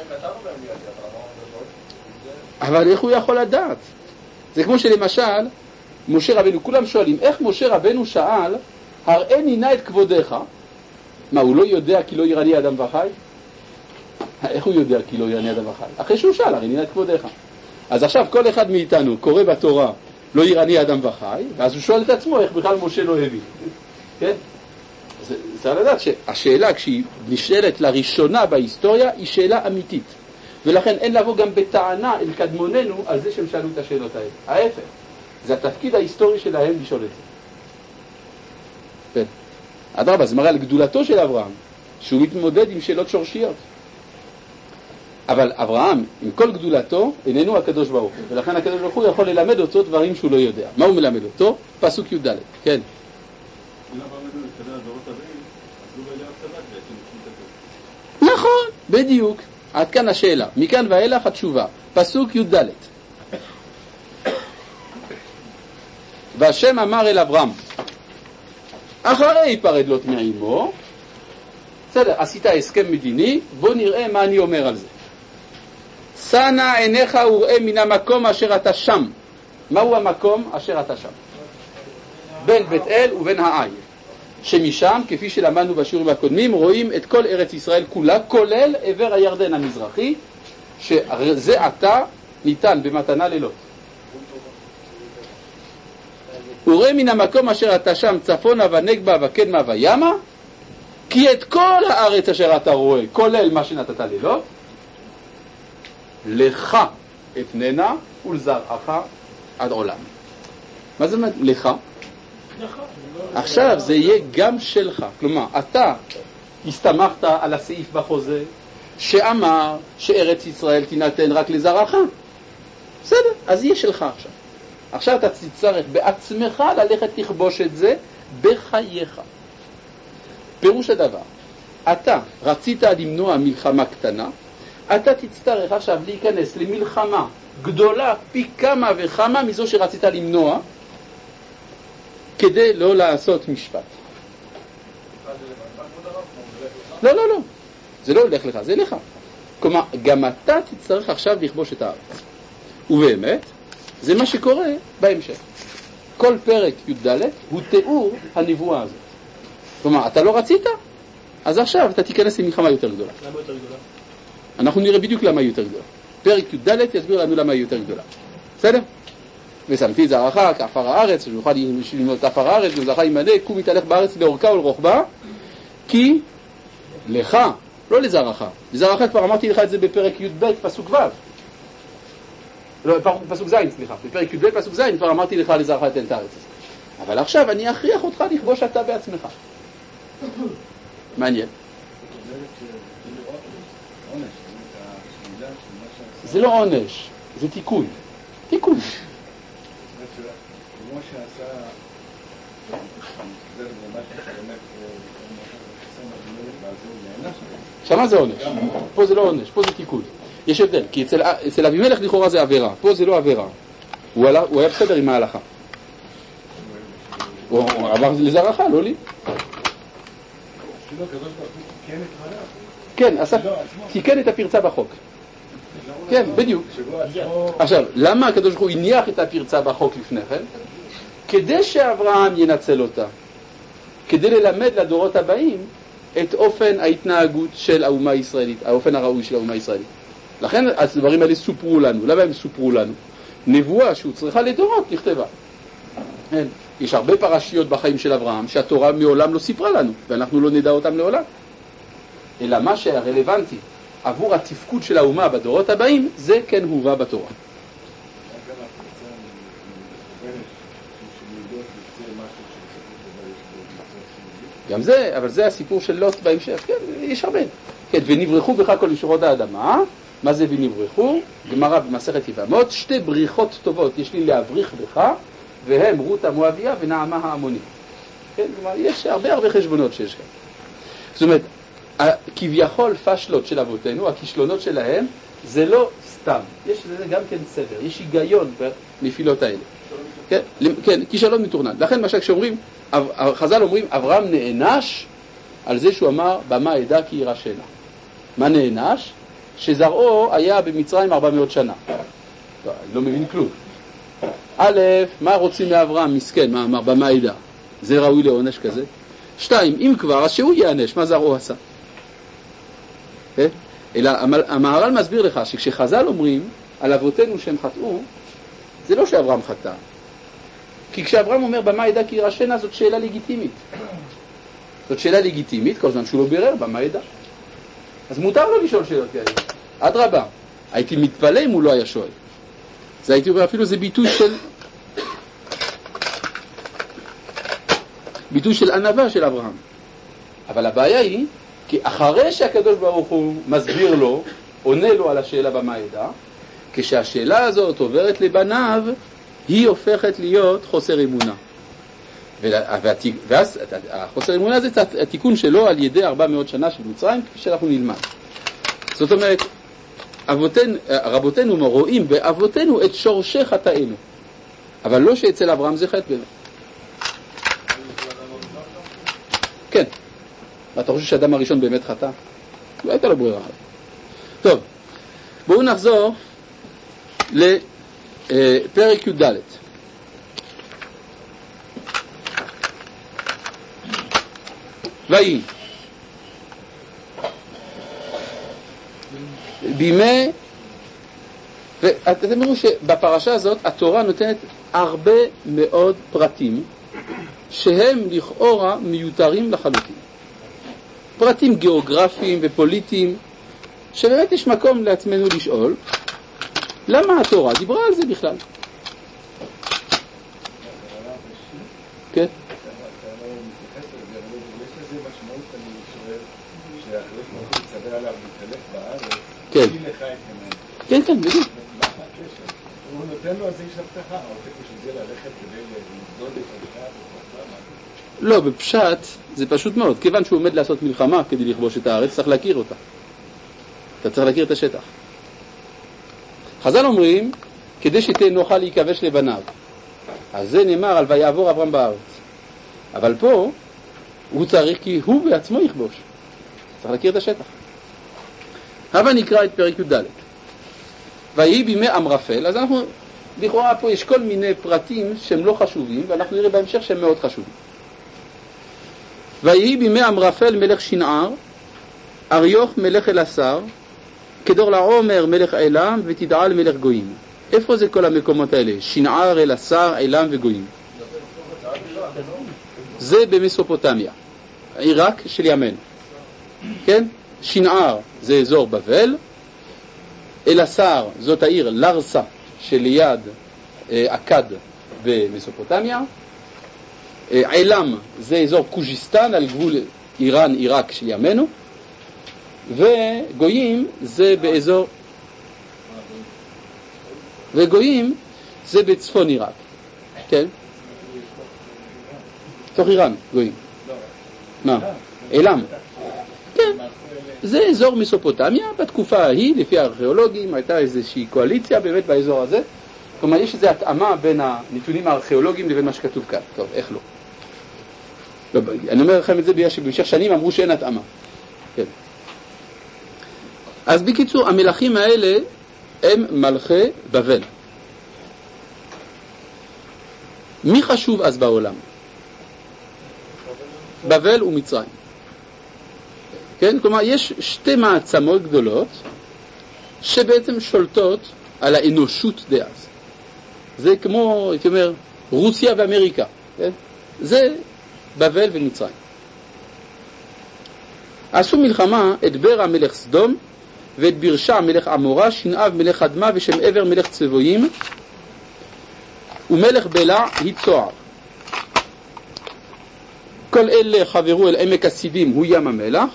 A: אבל איך הוא יכול לדעת? זה כמו שלמשל, משה רבנו, כולם שואלים, איך משה רבנו שאל, הראני נא את כבודך? מה, הוא לא יודע כי לא ירני אדם וחי? איך הוא יודע כי לא ירני אדם וחי? אחרי שהוא שאל, הראני נא את כבודך. אז עכשיו כל אחד מאיתנו קורא בתורה, לא ירני אדם וחי, ואז הוא שואל את עצמו איך בכלל משה לא הביא. כן? זה צריך לדעת שהשאלה כשהיא נשאלת לראשונה בהיסטוריה היא שאלה אמיתית. ולכן אין לבוא גם בטענה אל קדמוננו על זה שהם שאלו את השאלות האלה. ההפך, זה התפקיד ההיסטורי שלהם לשאול את זה. כן. אדרבה, זה מראה על גדולתו של אברהם, שהוא מתמודד עם שאלות שורשיות. אבל אברהם, עם כל גדולתו, איננו הקדוש ברוך הוא. ולכן הקדוש ברוך הוא יכול ללמד אותו דברים שהוא לא יודע. מה הוא מלמד אותו? פסוק י"ד. כן. נכון, בדיוק. עד כאן השאלה. מכאן ואילך התשובה. פסוק י"ד. והשם אמר אל אברהם, אחרי ייפרד לוט מעמו, בסדר, עשית הסכם מדיני, בוא נראה מה אני אומר על זה. שנה עיניך וראה מן המקום אשר אתה שם. מהו המקום אשר אתה שם? בין בית אל ובין העי. שמשם, כפי שלמדנו בשיעורים הקודמים, רואים את כל ארץ ישראל כולה, כולל עבר הירדן המזרחי, שזה עתה ניתן במתנה ללוט. וראה מן המקום אשר אתה שם צפונה ונגבה וקדמה וימה, כי את כל הארץ אשר אתה רואה, כולל מה שנתת ללוט, לך אתננה ולזרעך עד עולם. מה זה אומר לך? עכשיו זה יהיה גם שלך. כלומר, אתה הסתמכת על הסעיף בחוזה שאמר שארץ ישראל תינתן רק לזרעך. בסדר, אז יהיה שלך עכשיו. עכשיו אתה תצטרך בעצמך ללכת לכבוש את זה בחייך. פירוש הדבר, אתה רצית למנוע מלחמה קטנה, אתה תצטרך עכשיו להיכנס למלחמה גדולה פי כמה וכמה מזו שרצית למנוע, כדי לא לעשות משפט. לא, לא, לא. זה לא הולך לך, זה לך. כלומר, גם אתה תצטרך עכשיו לכבוש את הארץ. ובאמת, זה מה שקורה בהמשך. כל פרק י"ד הוא תיאור הנבואה הזאת. כלומר, אתה לא רצית? אז עכשיו אתה תיכנס למלחמה יותר גדולה.
D: למה יותר גדולה?
A: אנחנו נראה בדיוק למה היא יותר גדולה. פרק י"ד יסביר לנו למה היא יותר גדולה. בסדר? ושמתי זרעך כעפר הארץ, שיוכל ללמוד את עפר הארץ, וזרעך ימלא, קום יתהלך בארץ לאורכה ולרוחבה, כי לך, לא לזרעך. לזרעך כבר אמרתי לך את זה בפרק י"ב פסוק ו'. לא, פסוק ז', סליחה. בפרק י"ב פסוק ז' כבר אמרתי לך לזרעך אתן את הארץ. אבל עכשיו אני אכריח אותך לכבוש אתה בעצמך. מעניין. זה לא עונש, זה תיקון. תיקון.
C: כמו שעשה
A: שמה זה עונש, פה זה לא עונש, פה זה תיקון. יש הבדל, כי אצל, אצל אבימלך לכאורה זה עבירה, פה זה לא עבירה. הוא, עלה, הוא היה בסדר עם ההלכה. הוא עבר לזרעך, לא לי. כן, תיקן את הפרצה בחוק. כן, בדיוק. עכשיו, למה הקדוש ברוך הוא הניח את הפרצה בחוק לפני כן? כדי שאברהם ינצל אותה. כדי ללמד לדורות הבאים את אופן ההתנהגות של האומה הישראלית, האופן הראוי של האומה הישראלית. לכן הדברים האלה סופרו לנו. למה הם סופרו לנו? נבואה שהוא צריכה לדורות נכתבה. כן. יש הרבה פרשיות בחיים של אברהם שהתורה מעולם לא סיפרה לנו, ואנחנו לא נדע אותם לעולם. אלא מה שהרלוונטי עבור התפקוד של האומה בדורות הבאים, זה כן הובא בתורה. גם זה, אבל זה הסיפור של לוט בהמשך. כן, יש הרבה. כן, ונברחו בך כל ישורות האדמה. מה זה ונברחו? גמרא במסכת יבמות, שתי בריחות טובות יש לי להבריח בך, והם רות המואביה ונעמה העמונית. כן, כלומר, יש הרבה הרבה חשבונות שיש כאן. זאת אומרת, כביכול פשלות של אבותינו, הכישלונות שלהם, זה לא סתם. יש לזה גם כן סדר, יש היגיון בנפילות האלה. כן, כן, כישלון מתוכנן. לכן מה שאומרים, חז"ל אומרים, אברהם נענש על זה שהוא אמר, במה עדה כי ירשנה. מה נענש? שזרעו היה במצרים ארבע מאות שנה. לא, אני לא מבין כלום. א', מה רוצים מאברהם? מסכן, מה אמר, במה עדה? זה ראוי לעונש כזה. שתיים, אם כבר, אז שהוא יענש, מה זרעו עשה? כן? אלא המהר"ל מסביר לך שכשחז"ל אומרים על אבותינו שהם חטאו, זה לא שאברהם חטא. כי כשאברהם אומר במה עדה כי ירשנה, זאת שאלה לגיטימית. זאת שאלה לגיטימית, כל זמן שהוא לא בירר במה עדה. אז מותר לו לשאול שאלות כאלה. עד רבה. הייתי מתפלא אם הוא לא היה שואל. זה הייתי אומר, אפילו זה ביטוי של ביטוי של ענווה של אברהם. אבל הבעיה היא, כי אחרי שהקדוש ברוך הוא מסביר לו, עונה לו על השאלה במה עדה, כשהשאלה הזאת עוברת לבניו, היא הופכת להיות חוסר אמונה. ואז החוסר אמונה זה התיקון שלו על ידי ארבע מאות שנה של מצרים, כפי שאנחנו נלמד. זאת אומרת, אבותינו, רבותינו רואים באבותינו את שורשי חטאינו, אבל לא שאצל אברהם זה חטא באמת. כן. אתה חושב שהאדם הראשון באמת חטא? לא הייתה לו ברירה. טוב, בואו נחזור לפרק י"ד. ויהי בימי, ואתם תראו שבפרשה הזאת התורה נותנת הרבה מאוד פרטים שהם לכאורה מיותרים לחלוטין. פרטים גיאוגרפיים ופוליטיים, שבאמת יש מקום לעצמנו לשאול, למה התורה דיברה על זה בכלל? כן? כן. כן, כן, בדיוק.
C: הוא נותן לו, אז יש הבטחה, הוא רוצה בשביל זה ללכת כדי לבדוד את הבטחה.
A: לא, בפשט זה פשוט מאוד. כיוון שהוא עומד לעשות מלחמה כדי לכבוש את הארץ, צריך להכיר אותה. אתה צריך להכיר את השטח. חז"ל אומרים, כדי שתהיה נוחה להיכבש לבניו. אז זה נאמר על ויעבור אברהם בארץ. אבל פה, הוא צריך כי הוא בעצמו יכבוש. צריך להכיר את השטח. הבה נקרא את פרק י"ד. ויהי בימי אמרפל, אז אנחנו, לכאורה פה יש כל מיני פרטים שהם לא חשובים, ואנחנו נראה בהמשך שהם מאוד חשובים. ויהי בימי אמרפל מלך שנער, אריוך מלך אלעשר, כדור לעומר מלך עילם, ותדעל מלך גויים. איפה זה כל המקומות האלה? שנער, אלעשר, עילם וגויים. זה במסופוטמיה, עיראק של ימינו. כן? שנער זה אזור בבל, אלעשר זאת העיר לרסה שליד אכד במסופוטמיה, עילם זה אזור קוז'יסטן על גבול איראן עיראק של ימינו, וגויים זה באזור וגויים זה בצפון עיראק. כן? תוך איראן גויים. מה? עילם. כן. זה אזור מסופוטמיה, בתקופה ההיא, לפי הארכיאולוגים, הייתה איזושהי קואליציה באמת באזור הזה. כלומר, יש איזו התאמה בין הנתונים הארכיאולוגיים לבין מה שכתוב כאן. טוב, איך לא? לא, אני אומר לכם את זה בגלל שבמשך שנים אמרו שאין התאמה. כן. אז בקיצור, המלכים האלה הם מלכי בבל. מי חשוב אז בעולם? בבל ומצרים. כן? כלומר, יש שתי מעצמות גדולות שבעצם שולטות על האנושות דאז. זה כמו, הייתי אומר, רוסיה ואמריקה. כן? זה בבל ומצרים. עשו מלחמה את בר מלך סדום ואת בירשה מלך עמורה, שנעב מלך אדמה ושם עבר מלך צבויים ומלך בלע היצוער. כל אלה חברו אל עמק הסידים, הוא ים המלח.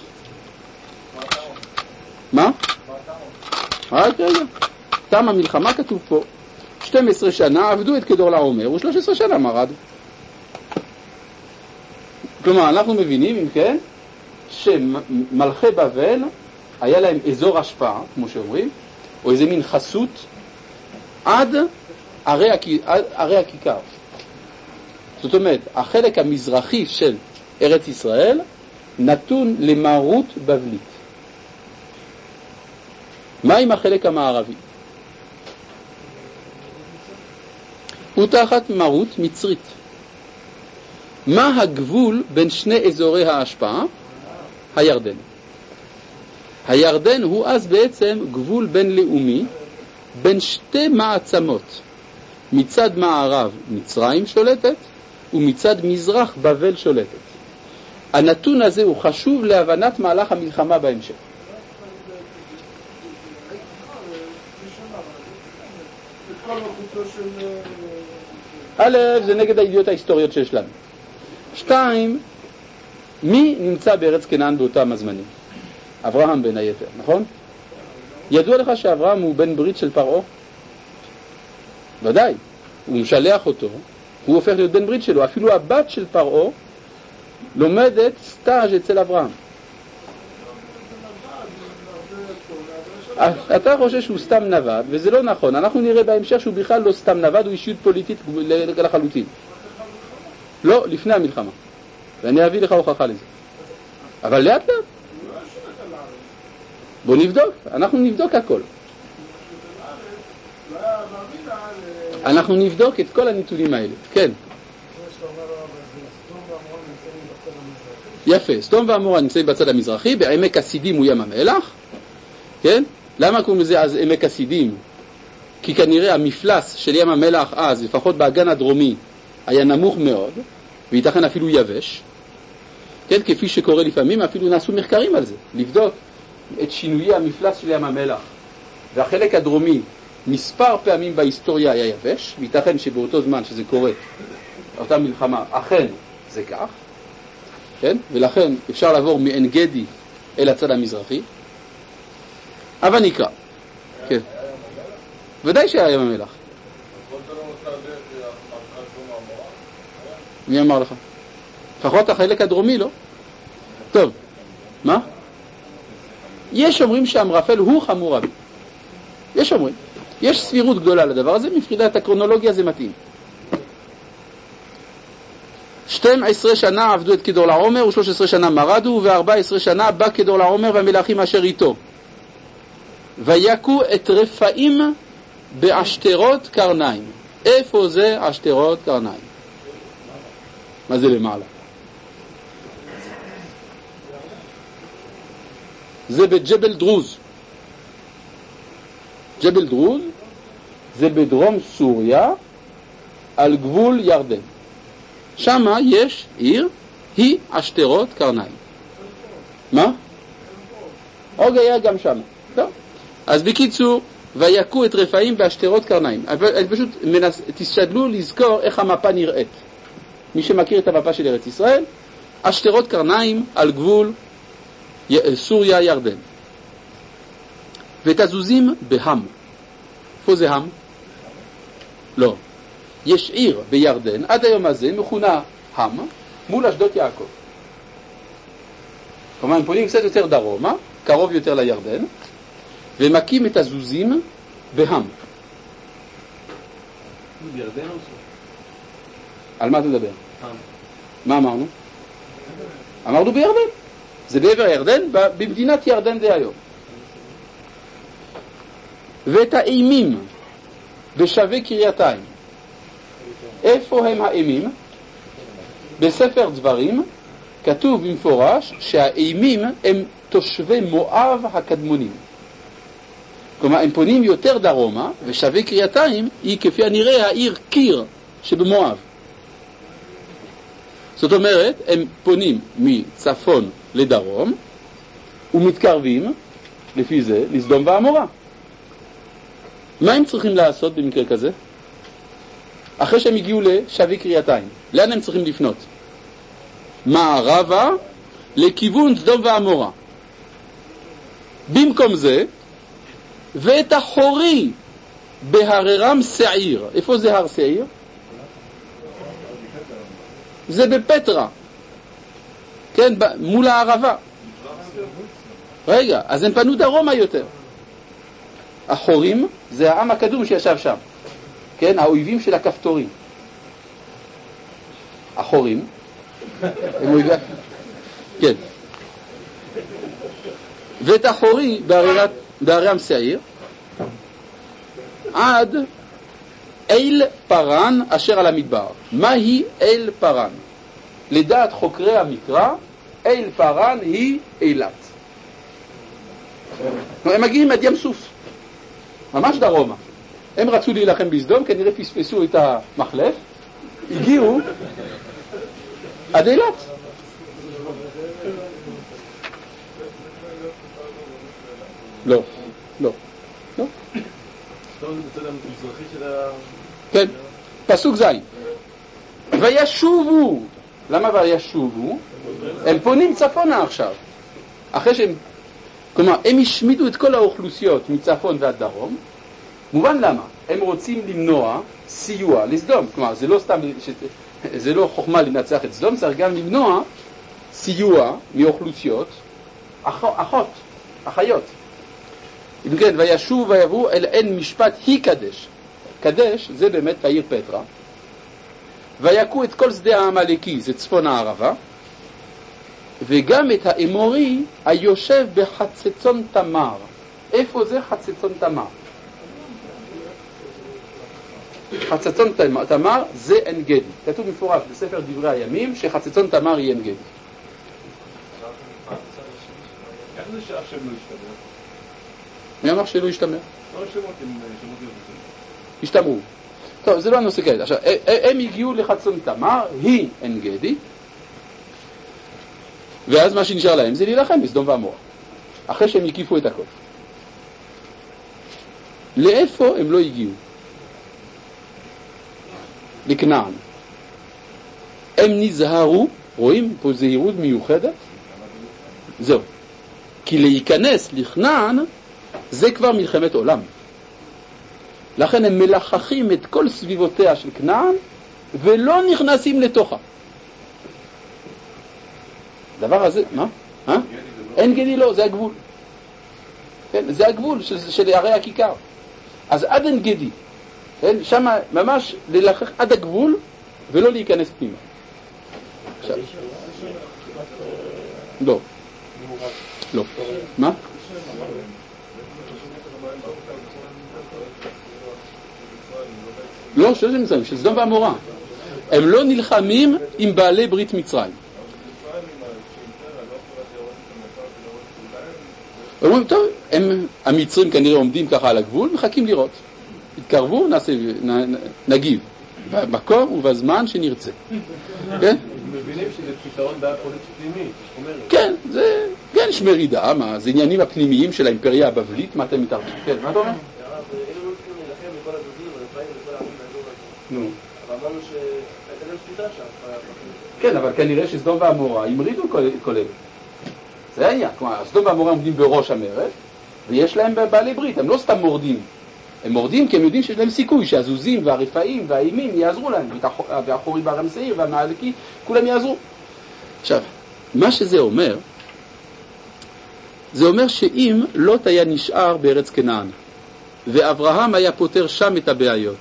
A: מה? רק רגע. תם המלחמה כתוב פה. שתים עשרה שנה עבדו את כדור לעומר, ו-שלוש עשרה שנה מרד. כלומר, אנחנו מבינים, אם כן, שמלכי בבל היה להם אזור השפעה, כמו שאומרים, או איזה מין חסות, עד ערי, עד ערי הכיכר. זאת אומרת, החלק המזרחי של ארץ ישראל נתון למרות בבלית. מה עם החלק המערבי? הוא תחת מרות מצרית. מה הגבול בין שני אזורי ההשפעה? הירדן. הירדן הוא אז בעצם גבול בינלאומי בין שתי מעצמות. מצד מערב מצרים שולטת, ומצד מזרח בבל שולטת. הנתון הזה הוא חשוב להבנת מהלך המלחמה בהמשך. א', זה נגד הידיעות ההיסטוריות שיש לנו. שתיים, מי נמצא בארץ כנען באותם הזמנים? אברהם בין היתר, נכון? ידוע לך שאברהם הוא בן ברית של פרעה? ודאי, הוא משלח אותו, הוא הופך להיות בן ברית שלו. אפילו הבת של פרעה לומדת סטאז' אצל אברהם. אתה חושב שהוא סתם נווד, וזה לא נכון. אנחנו נראה בהמשך שהוא בכלל לא סתם נווד, הוא אישיות פוליטית לחלוטין. לא, לפני המלחמה. ואני אביא לך הוכחה לזה. אבל לאט לאט. בוא נבדוק, אנחנו נבדוק הכל. אנחנו נבדוק את כל הנתונים האלה. כן. יפה, סדום ועמורה נמצאים בצד המזרחי, בעמק הסידים הוא ים המלח. כן? למה קוראים לזה אז עמק הסידים? כי כנראה המפלס של ים המלח אז, לפחות באגן הדרומי, היה נמוך מאוד, וייתכן אפילו יבש. כן? כפי שקורה לפעמים, אפילו נעשו מחקרים על זה, לבדוק את שינויי המפלס של ים המלח. והחלק הדרומי מספר פעמים בהיסטוריה היה יבש, וייתכן שבאותו זמן שזה קורה, אותה מלחמה, אכן זה כך. כן? ולכן אפשר לעבור מעין גדי אל הצד המזרחי. אבל נקרא. כן. ודאי שהיה ים המלח. מי אמר לך? לפחות החלק הדרומי, לא? טוב. מה? יש אומרים שהמרפל הוא חמורבי. יש אומרים. יש סבירות גדולה לדבר הזה, מפרידת הקרונולוגיה זה מתאים. שתים עשרה שנה עבדו את כדור לעומר, ו-שלוש עשרה שנה מרדו, ו-ארבע עשרה שנה בא כדור לעומר והמלאכים אשר איתו. ויקו את רפאים באשתרות קרניים. איפה זה אשתרות קרניים? מה זה למעלה? זה בג'בל דרוז. ג'בל דרוז זה בדרום סוריה על גבול ירדן. שמה יש עיר, היא אשתרות קרניים. מה? אוקיי, היה גם שמה. טוב. אז בקיצור, ויקו את רפאים באשתרות קרניים. אני פשוט מנס... תשתדלו לזכור איך המפה נראית. מי שמכיר את המפה של ארץ ישראל, אשתרות קרניים על גבול י... סוריה ירדן. ותזוזים בהם. איפה זה הם? לא. יש עיר בירדן, עד היום הזה מכונה הם, מול אשדות יעקב. כלומר, הם פונים קצת יותר דרומה, קרוב יותר לירדן, ומקים את הזוזים בהם.
B: בירדן או זה?
A: על מה אתה מדבר?
B: עם.
A: מה אמרנו? אמרנו בירדן. זה בעבר ירדן, במדינת ירדן זה היום. ואת האימים בשווה קרייתיים. איפה הם האימים? בספר דברים כתוב במפורש שהאימים הם תושבי מואב הקדמונים. כלומר, הם פונים יותר דרומה, ושווה קרייתיים היא כפי הנראה העיר קיר שבמואב. זאת אומרת, הם פונים מצפון לדרום, ומתקרבים, לפי זה, לסדום ועמורה. מה הם צריכים לעשות במקרה כזה? אחרי שהם הגיעו לשווה קרייתיים, לאן הם צריכים לפנות? מערבה לכיוון סדום ועמורה. במקום זה, ואת החורי בהררם שעיר. איפה זה הר שעיר? זה בפטרה. כן, מול הערבה. רגע, אז הם פנו דרומה יותר. החורים זה העם הקדום שישב שם. כן, האויבים של הכפתורים. החורים. הם אויבים. כן. ואת החורי בהררם שעיר עד אל פרן אשר על המדבר. מהי אל פרן? לדעת חוקרי המקרא, אל פרן היא אילת. הם מגיעים עד ים סוף, ממש דרומה. הם רצו להילחם בסדום, כנראה פספסו את המחלף, הגיעו עד אילת. לא, לא, לא. כן, פסוק זין. וישובו. למה וישובו? הם פונים צפונה עכשיו. אחרי שהם, כלומר, הם השמידו את כל האוכלוסיות מצפון ועד דרום. מובן למה? הם רוצים למנוע סיוע לסדום. כלומר, זה לא סתם, זה לא חוכמה לנצח את סדום, צריך גם למנוע סיוע מאוכלוסיות אחות, אחיות. אם כן, וישוב ויבואו אל אין משפט היא קדש. קדש זה באמת העיר פטרה. ויקו את כל שדה העמלקי, זה צפון הערבה, וגם את האמורי היושב בחצצון תמר. איפה זה חצצון תמר? חצצון תמר זה עין גדי. כתוב מפורש בספר דברי הימים שחצצון תמר היא עין גדי.
B: איך זה שהשם לא ישתמר?
A: מי אמר שלא ישתמר?
B: לא השמות הם שמות ירושלים.
A: השתמרו. טוב, זה לא הנושא כעת. עכשיו, הם הגיעו לחצצון תמר, היא עין גדי, ואז מה שנשאר להם זה להילחם בסדום ועמורה, אחרי שהם הקיפו את הכל. לאיפה הם לא הגיעו? לכנען. הם נזהרו, רואים פה זהירות מיוחדת? זהו. כי להיכנס לכנען זה כבר מלחמת עולם. לכן הם מלחכים את כל סביבותיה של כנען ולא נכנסים לתוכה. דבר הזה, מה? אה? אין גדי לא, זה הגבול. כן, זה הגבול של, של ערי הכיכר. אז עד אין גדי. כן, שם ממש ללחך עד הגבול ולא להיכנס פנימה. עכשיו. לא. לא. מה? לא, שזה נמצאים, של סדום ועמורה. הם לא נלחמים עם בעלי ברית מצרים. אומרים, טוב, הם, המצרים כנראה עומדים ככה על הגבול, מחכים לראות. התקרבו, נעשה, נ, נגיב. במקום ובזמן שנרצה. כן?
B: מבינים שזה פתרון בעיה פוליטית פנימית, אומרת.
A: כן, זה, כן, יש מרידה, מה, זה עניינים הפנימיים של האימפריה הבבלית, מה אתם מתערבים? כן, מה אתה אומר? נו.
B: אבל אמרנו שהייתה להם שליטה שם.
A: כן, אבל כנראה שסדום ועמורה המרידו כל אלה. זה העניין. כלומר, סדום ועמורה עומדים בראש המרד, ויש להם בעלי ברית, הם לא סתם מורדים. הם מורדים כי הם יודעים שיש להם סיכוי שהזוזים והרפאים והאימים יעזרו להם, והחורי בהררם שעיר והעמלקי, כולם יעזרו. עכשיו, מה שזה אומר, זה אומר שאם לוט היה נשאר בארץ כנען, ואברהם היה פותר שם את הבעיות,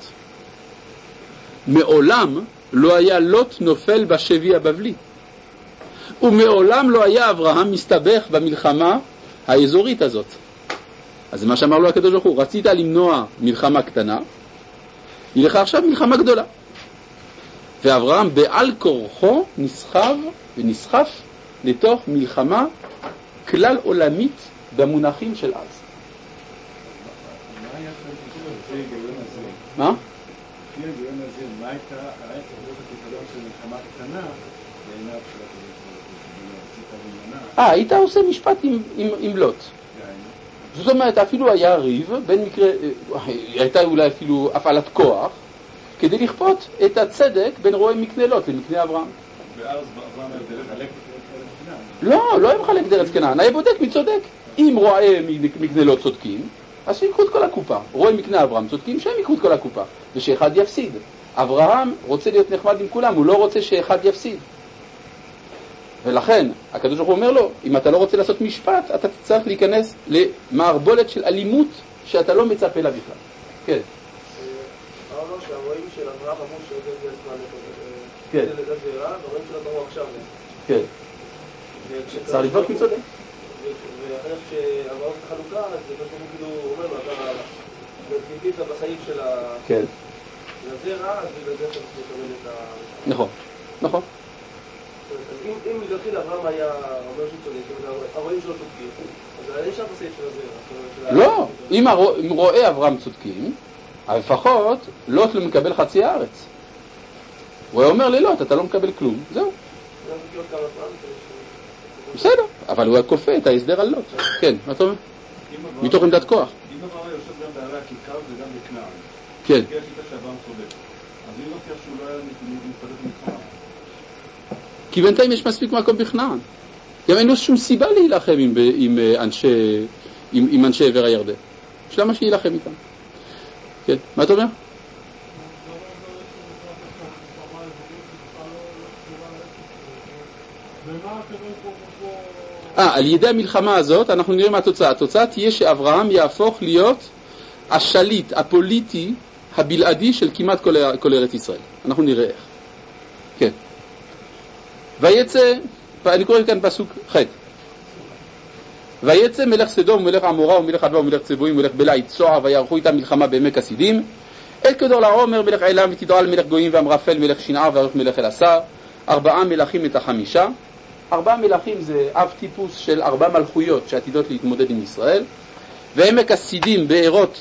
A: מעולם לא היה לוט נופל בשבי הבבלי, ומעולם לא היה אברהם מסתבך במלחמה האזורית הזאת. אז מה שאמר לו הקדוש ברוך הוא, רצית למנוע מלחמה קטנה, היא לך עכשיו מלחמה גדולה. ואברהם בעל כורחו נסחב ונסחף לתוך מלחמה כלל עולמית במונחים של אז.
C: מה היה לפי ההיגיון הזה?
A: מה?
C: לפי ההיגיון הזה, מה הייתה הפתרון של מלחמה קטנה בעיניו של הקדוש?
A: אה, היית עושה משפט עם, עם, עם לוט. זאת אומרת, אפילו היה ריב, בין מקרה, הייתה אולי אפילו הפעלת כוח, כדי לכפות את הצדק בין רועה מקנה לוט למקנה אברהם.
C: ואז אברהם היה מחלק?
A: לא, לא היה מחלק דרך כנען, היה בודק מי צודק. אם רואה מקנה לא צודקים, אז שיקחו את כל הקופה. רואה מקנה אברהם צודקים, שהם יקחו את כל הקופה. ושאחד יפסיד. אברהם רוצה להיות נחמד עם כולם, הוא לא רוצה שאחד יפסיד. ולכן, הקדוש ברוך הוא אומר לו, אם אתה לא רוצה לעשות משפט, אתה צריך להיכנס למערבולת של אלימות שאתה לא מצפה לה בכלל. כן.
B: אמרנו שהרואים של אברהם אמרו שזה זה זמן
A: כן.
B: לזה זה רע, והרואים של אברהם עכשיו.
A: כן. צריך לבדוק מי צודק.
B: ואחרי שעברנו את החלוקה, אז זה בעצם כאילו אומר לו, אתה תגידית בסעיף של ה...
A: כן.
B: זה רע, אז בגלל זה אתה צריך לקבל את ה...
A: נכון, נכון.
B: אז אם מלכתחילה אברהם היה אומר שהוא צודק, הרואים שלו צודקים, אז אין שם בסעיף של הזרע.
A: לא, אם רואה אברהם צודקים, אבל לפחות לוט לא מקבל חצי הארץ. הוא אומר ללוט, אתה לא מקבל כלום, זהו. בסדר, אבל הוא היה כופה את ההסדר על לוט. כן, מה אתה אומר? מתוך עמדת כוח.
C: אם אברהם יושב גם בערי הכיכר וגם בכנען,
A: כן.
C: יש איתה שאברהם צודק, אז מי מבטיח שהוא לא היה מתפתח במלחמה?
A: כי בינתיים יש מספיק מקום בכנען. גם אין לו שום סיבה להילחם עם, עם, אנשי, עם, עם אנשי עבר הירדן. יש למה שיילחם איתם. כן, מה אתה אומר? אה, על ידי המלחמה הזאת אנחנו נראה מה התוצאה. התוצאה תהיה שאברהם יהפוך להיות השליט הפוליטי הבלעדי של כמעט כל, כל ארץ ישראל. אנחנו נראה איך. כן. ויצא, אני קורא כאן פסוק ח' ויצא מלך סדום ומלך עמורה ומלך עדבה ומלך צבועים ומלך בלע צוער ויערכו איתם מלחמה בעמק הסידים אל כדור לעומר מלך עילם ותדעל מלך גויים ואמרפל מלך שנער וערך מלך אלעשר ארבעה מלכים את החמישה. ארבעה מלכים זה אב טיפוס של ארבע מלכויות שעתידות להתמודד עם ישראל. ועמק הסידים בארות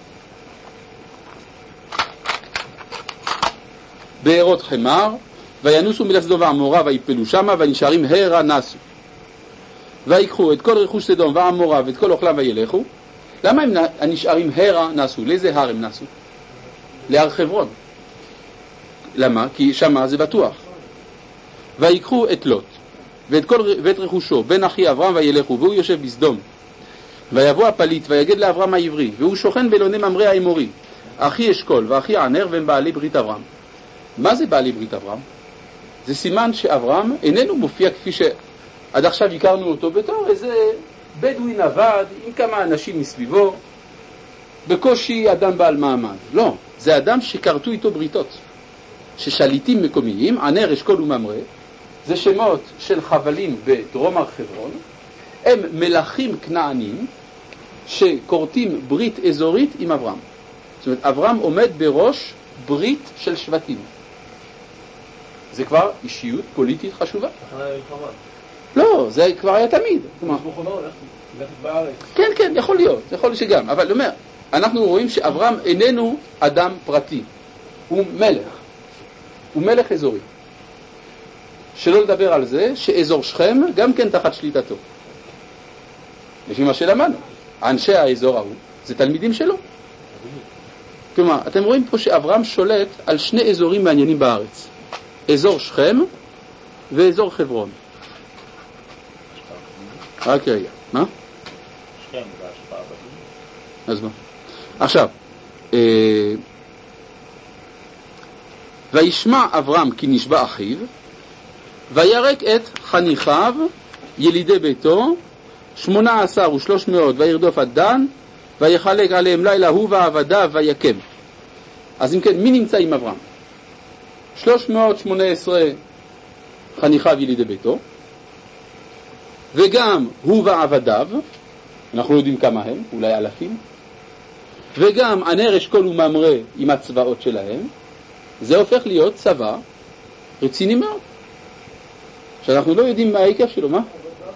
A: בארות חמר וינוסו מלך סדום ועמורה ויפלו שמה ונשארים הרה נסו ויקחו את כל רכוש סדום ועמורה ואת כל אוכלם וילכו. למה הם נשארים הרה נסו? לאיזה הר הם נסו? להר חברון. למה? כי שמה זה בטוח. ויקחו את לוט ואת, כל, ואת רכושו בן אחי אברהם וילכו והוא יושב בסדום ויבוא הפליט ויגד לאברהם העברי והוא שוכן באלוני ממרא האמורי אחי אשכול ואחי ענר והם בעלי ברית אברהם. מה זה בעלי ברית אברהם? זה סימן שאברהם איננו מופיע כפי שעד עכשיו הכרנו אותו בתור איזה בדואי נווד עם כמה אנשים מסביבו, בקושי אדם בעל מעמד. לא, זה אדם שקרתו איתו בריתות, ששליטים מקומיים, ענר, אשכול וממרא, זה שמות של חבלים בדרום הר חברון, הם מלכים כנענים שקורתים ברית אזורית עם אברהם. זאת אומרת, אברהם עומד בראש ברית של שבטים. זה כבר אישיות פוליטית חשובה. לא, זה כבר היה תמיד. כן, כן, יכול להיות, יכול להיות שגם. אבל אומר, אנחנו רואים שאברהם איננו אדם פרטי. הוא מלך. הוא מלך אזורי. שלא לדבר על זה שאזור שכם גם כן תחת שליטתו. לפי מה שלמדנו. אנשי האזור ההוא זה תלמידים שלו. כלומר, אתם רואים פה שאברהם שולט על שני אזורים מעניינים בארץ. אזור שכם ואזור חברון. רק רגע, מה?
E: שכם זה השפעה בדין.
A: אז מה? עכשיו, אה, וישמע אברהם כי נשבע אחיו, וירק את חניכיו, ילידי ביתו, שמונה עשר ושלוש מאות, וירדוף עד דן, ויחלק עליהם לילה הוא ועבדיו ויקם. אז אם כן, מי נמצא עם אברהם? שלוש מאות שמונה עשרה חניכיו ילידי ביתו, וגם הוא ועבדיו, אנחנו יודעים כמה הם, אולי אלפים, וגם ענר, אשכול וממרא עם הצבאות שלהם. זה הופך להיות צבא רציני מאוד, שאנחנו לא יודעים מה העיקר שלו. מה?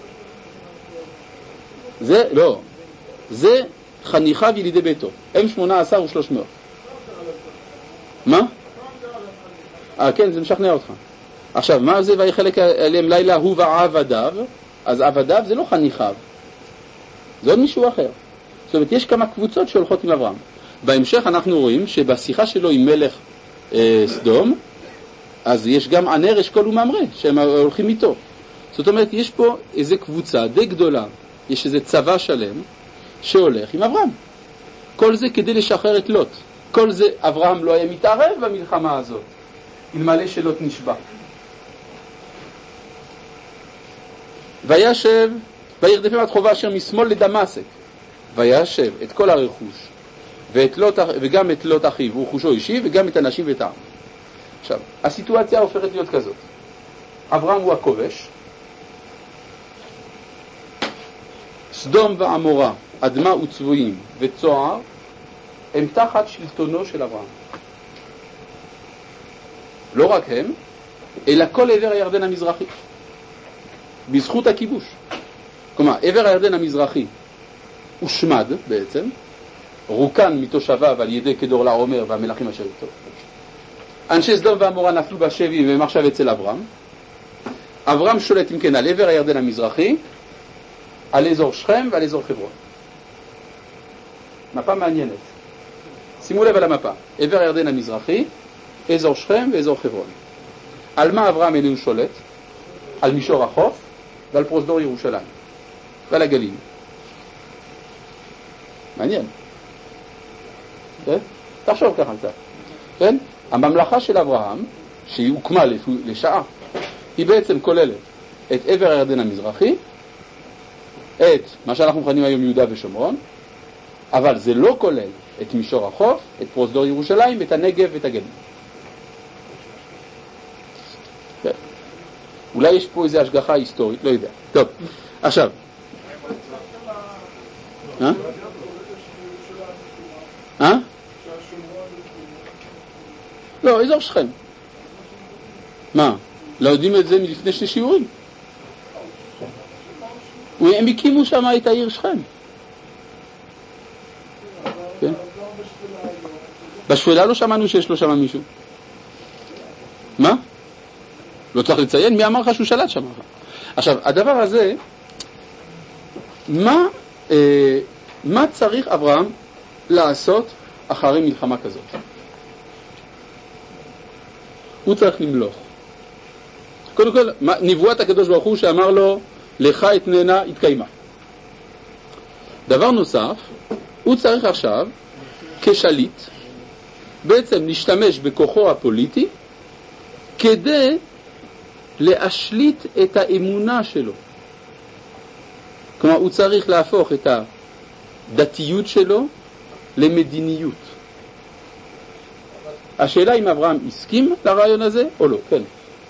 A: זה, לא, זה חניכיו ילידי ביתו, הם שמונה עשר ושלוש מאות. מה? אה, כן, זה משכנע אותך. עכשיו, מה זה ויחלק עליהם לילה הוא ועבדיו? אז עבדיו זה לא חניכיו, זה עוד מישהו אחר. זאת אומרת, יש כמה קבוצות שהולכות עם אברהם. בהמשך אנחנו רואים שבשיחה שלו עם מלך אה, סדום, אז יש גם ענר, אשכול וממרא, שהם הולכים איתו. זאת אומרת, יש פה איזו קבוצה די גדולה, יש איזה צבא שלם, שהולך עם אברהם. כל זה כדי לשחרר את לוט. כל זה, אברהם לא היה מתערב במלחמה הזאת, אלמלא שלוט נשבע. וישב, וירדפם עד חובה אשר משמאל לדמשק, וישב את כל הרכוש, ואת לוט, וגם את לוט אחיו, ורכושו אישי, וגם את הנשים ואת העם. עכשיו, הסיטואציה הופכת להיות כזאת. אברהם הוא הכובש, סדום ועמורה, אדמה וצבויים וצוער, הם תחת שלטונו של אברהם. לא רק הם, אלא כל עבר הירדן המזרחי. בזכות הכיבוש. כלומר, עבר הירדן המזרחי הושמד בעצם, רוקן מתושביו על ידי כדור לעומר והמלכים אשר איתו. אנשי סדום ועמורה נפלו בשבי והם עכשיו אצל אברהם. אברהם שולט אם כן על עבר הירדן המזרחי, על אזור שכם ועל אזור חברון. מפה מעניינת. שימו לב על המפה. עבר הירדן המזרחי, אזור שכם ואזור חברון. על מה אברהם איננו שולט? על מישור החוף ועל פרוזדור ירושלים. ועל הגליל. מעניין. כן? תחשוב ככה קצת. כן? הממלכה של אברהם, שהיא הוקמה לשעה, היא בעצם כוללת את עבר הירדן המזרחי, את מה שאנחנו מכנים היום יהודה ושומרון, אבל זה לא כולל את מישור החוף, את פרוזדור ירושלים, את הנגב ואת הגליל. כן. אולי יש פה איזו השגחה היסטורית, לא יודע. טוב, עכשיו. אה? אה? לא, אזור שכם. מה? לא יודעים את זה מלפני שני שיעורים. הם הקימו שם את העיר שכם. כן? בשפלה לא שמענו שיש לו שם מישהו. מה? לא צריך לציין, מי אמר לך שהוא שלט שם? עכשיו, הדבר הזה, מה, אה, מה צריך אברהם לעשות אחרי מלחמה כזאת? הוא צריך למלוך. קודם כל, נבואת הקדוש ברוך הוא שאמר לו, לך אתננה התקיימה. דבר נוסף, הוא צריך עכשיו, כשליט, בעצם להשתמש בכוחו הפוליטי, כדי להשליט את האמונה שלו. כלומר, הוא צריך להפוך את הדתיות שלו למדיניות. השאלה אם אברהם הסכים לרעיון הזה או לא, כן.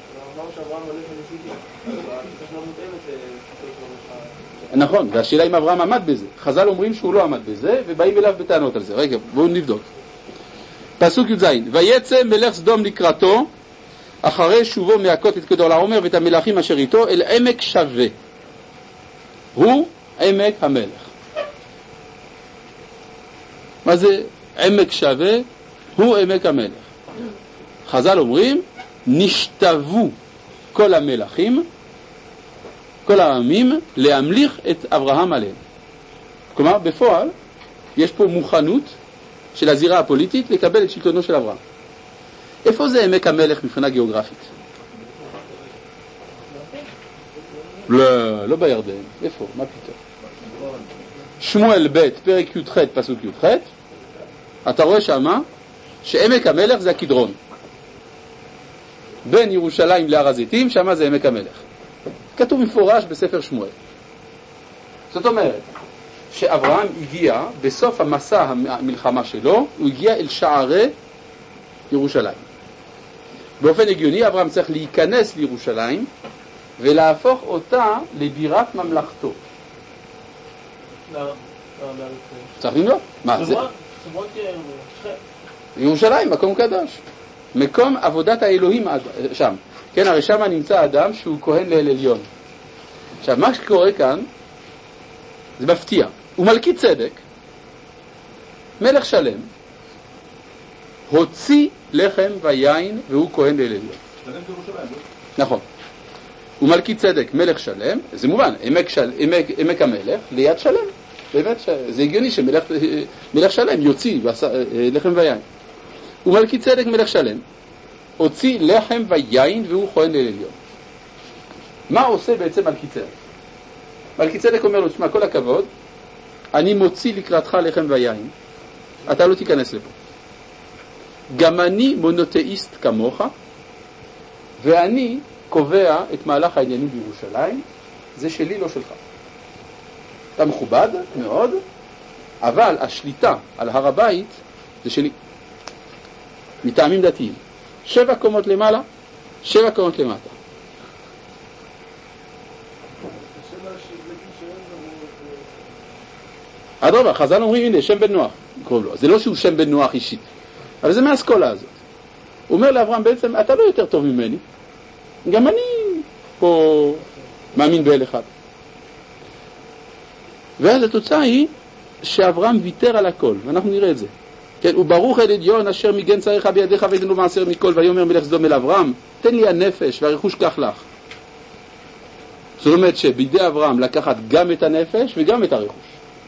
A: נכון, והשאלה אם אברהם עמד בזה. חז"ל אומרים שהוא לא עמד בזה, ובאים אליו בטענות על זה. רגע, בואו נבדוק. פסוק י"ז, ויצא מלך סדום לקראתו, אחרי שובו מהכות את כדור לעומר ואת המלכים אשר איתו, אל עמק שווה. הוא עמק המלך. מה זה עמק שווה? הוא עמק המלך. חז"ל אומרים, נשתוו כל המלכים, כל העמים, להמליך את אברהם עליהם. כלומר, בפועל, יש פה מוכנות של הזירה הפוליטית לקבל את שלטונו של אברהם. איפה זה עמק המלך מבחינה גיאוגרפית? לא, לא בירדן. איפה? מה פתאום? שמואל ב' פרק י"ח פסוק י"ח, אתה רואה שמה שעמק המלך זה הקדרון. בין ירושלים להר הזיתים, שמה זה עמק המלך. כתוב מפורש בספר שמואל. זאת אומרת, שאברהם הגיע, בסוף המסע המלחמה שלו, הוא הגיע אל שערי ירושלים. באופן הגיוני, אברהם צריך להיכנס לירושלים, ולהפוך אותה לבירת ממלכתו. צריך למלוך. מה זה? ירושלים, מקום קדוש. מקום עבודת האלוהים שם. כן, הרי שם נמצא אדם שהוא כהן לאל עליון. עכשיו, מה שקורה כאן, זה מפתיע. הוא מלכי צדק, מלך שלם, הוציא לחם ויין, והוא כהן לאל עליון. נכון. הוא מלכי צדק, מלך שלם, זה מובן, עמק, של, עמק, עמק המלך, ליד שלם. באמת, זה הגיוני שמלך מלך שלם יוציא לחם ויין. הוא מלכי צדק, מלך שלם, הוציא לחם ויין והוא כהן אל עליון. מה עושה בעצם מלכיצדק? מלכיצדק אומר לו, תשמע, כל הכבוד, אני מוציא לקראתך לחם ויין, אתה לא תיכנס לפה. גם אני מונותאיסט כמוך, ואני קובע את מהלך העניינים בירושלים, זה שלי לא שלך. אתה מכובד מאוד, אבל השליטה על הר הבית זה שלי. מטעמים דתיים. שבע קומות למעלה, שבע קומות למטה. אדרבה, חז"ל אומרים, הנה, שם בן נוח. זה לא שהוא שם בן נוח אישית, אבל זה מהאסכולה הזאת. הוא אומר לאברהם בעצם, אתה לא יותר טוב ממני, גם אני פה מאמין באל אחד. ואז התוצאה היא שאברהם ויתר על הכל, ואנחנו נראה את זה. כן, וברוך אל עליון אשר מגן צריך בידיך ויתנו מעשר מכל, ויאמר מלך סדום אל אברהם, תן לי הנפש והרכוש קח לך. זאת אומרת שבידי אברהם לקחת גם את הנפש וגם את הרכוש.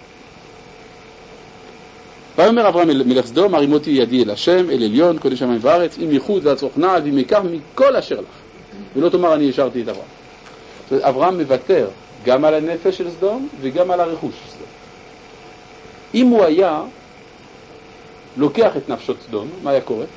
A: ויאמר אברהם מלך סדום, הרים אותי ידי אל השם, אל עליון, קודש שמיים וארץ, עם ייחוד ועצרוך נעל, ועם יקח מכל אשר לך. ולא תאמר אני השארתי את אברהם. זאת אומרת, אברהם מוותר גם על הנפש של סדום וגם על הרכוש של סדום. אם הוא היה לוקח את נפשות סדום, מה היה קורה?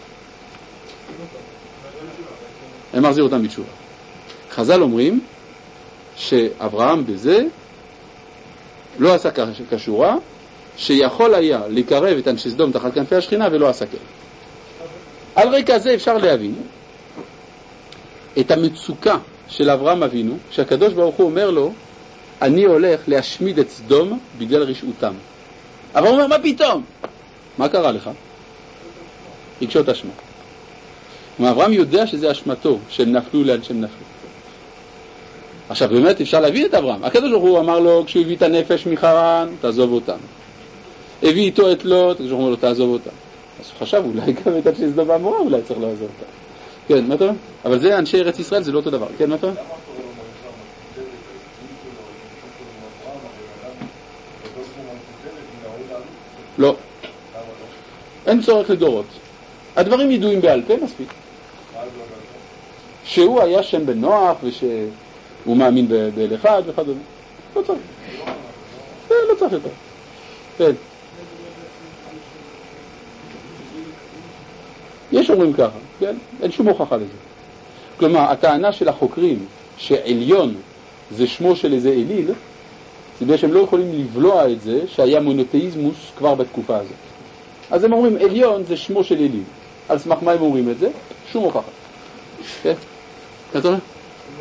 A: הם מחזיר אותם בתשובה. חז"ל אומרים שאברהם בזה לא עשה כשורה, שיכול היה לקרב את אנשי סדום תחת כנפי השכינה ולא עשה כן. על רקע זה אפשר להבין את המצוקה של אברהם אבינו, שהקדוש ברוך הוא אומר לו, אני הולך להשמיד את סדום בגלל רשעותם. אברהם אומר, מה פתאום? מה קרה לך? רגשות אשמה. אברהם יודע שזה אשמתו, שהם נפלו לאן שהם נפלו. עכשיו באמת אפשר להבין את אברהם. הקדוש ברוך הוא אמר לו, כשהוא הביא את הנפש מחרן, תעזוב אותם. הביא איתו את לוט, הקדוש ברוך הוא אומר לו, תעזוב אותם. אז הוא חשב, אולי גם את אנשי סדום ועמורה, אולי צריך לעזוב אותם. כן, מה אתה אומר? אבל זה אנשי ארץ ישראל, זה לא אותו דבר. כן, מה אתה אומר? לא. אין צורך לדורות. הדברים ידועים בעל פה מספיק. שהוא היה שם בן נוח ושהוא מאמין באל אחד וכדומה. לא צריך. לא צריך יותר. כן. יש אומרים ככה, כן? אין שום הוכחה לזה. כלומר, הטענה של החוקרים שעליון זה שמו של איזה אליל, זה בגלל שהם לא יכולים לבלוע את זה שהיה מונותאיזמוס כבר בתקופה הזאת. אז הם אומרים, עליון זה שמו של אליל. על סמך מה הם אומרים את זה? שום הוכחה. כן? אתה אומר?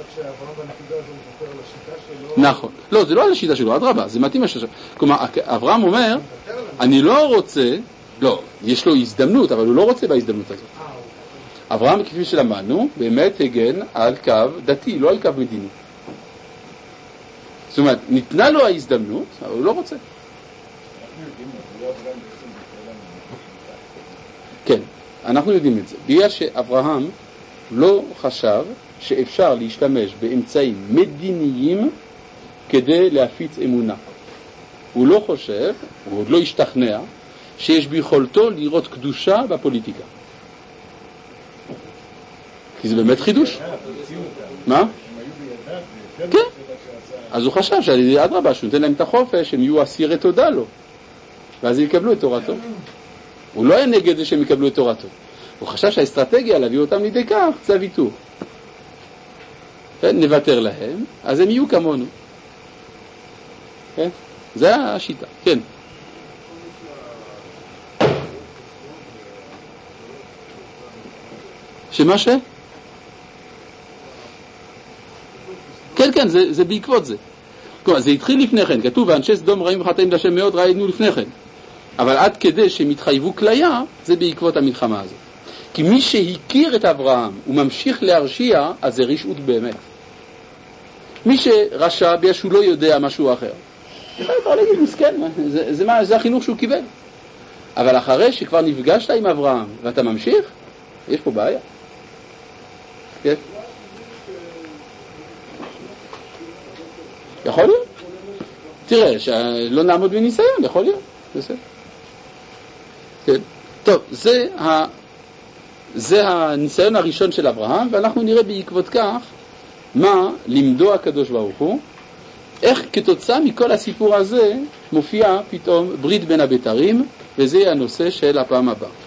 A: נכון. לא, זה לא על השיטה שלו, אדרבה, זה מתאים לשיטה שלו. כלומר, אברהם אומר, אני לא רוצה, לא, יש לו הזדמנות, אבל הוא לא רוצה בהזדמנות הזאת. אברהם, כפי שלמדנו, באמת הגן על קו דתי, לא על קו מדיני. זאת אומרת, ניתנה לו ההזדמנות, אבל הוא לא רוצה. כן, אנחנו יודעים את זה. בגלל שאברהם לא חשב שאפשר להשתמש באמצעים מדיניים כדי להפיץ אמונה. הוא לא חושב, הוא עוד לא השתכנע, שיש ביכולתו לראות קדושה בפוליטיקה. כי זה באמת חידוש. מה? כן. אז הוא חשב שעל ידי אדרבה, שהוא נותן להם את החופש, הם יהיו אסירי תודה לו. ואז הם יקבלו את תורתו. הוא לא היה נגד זה שהם יקבלו את תורתו. הוא חשב שהאסטרטגיה להביא אותם לידי כך, זה הוויתור. כן? נוותר להם, אז הם יהיו כמונו. כן? זה השיטה. כן. שמה ש? כן, כן, זה, זה בעקבות זה. כלומר, זה התחיל לפני כן. כתוב, ואנשי סדום רעים וחטאים לשם מאוד ראינו לפני כן. אבל עד כדי שהם התחייבו כליה, זה בעקבות המלחמה הזאת. כי מי שהכיר את אברהם וממשיך להרשיע, אז זה רשעות באמת. מי שרשע בגלל שהוא לא יודע משהו אחר, זה יכול להגיד, מסכן, זה, זה, מה, זה החינוך שהוא קיבל. אבל אחרי שכבר נפגשת עם אברהם ואתה ממשיך, יש פה בעיה. כן? יכול להיות. תראה, שלא נעמוד בניסיון, יכול להיות. בסדר. כן. טוב, זה זה הניסיון הראשון של אברהם, ואנחנו נראה בעקבות כך מה לימדו הקדוש ברוך הוא, איך כתוצאה מכל הסיפור הזה מופיע פתאום ברית בין הבתרים, וזה הנושא של הפעם הבאה.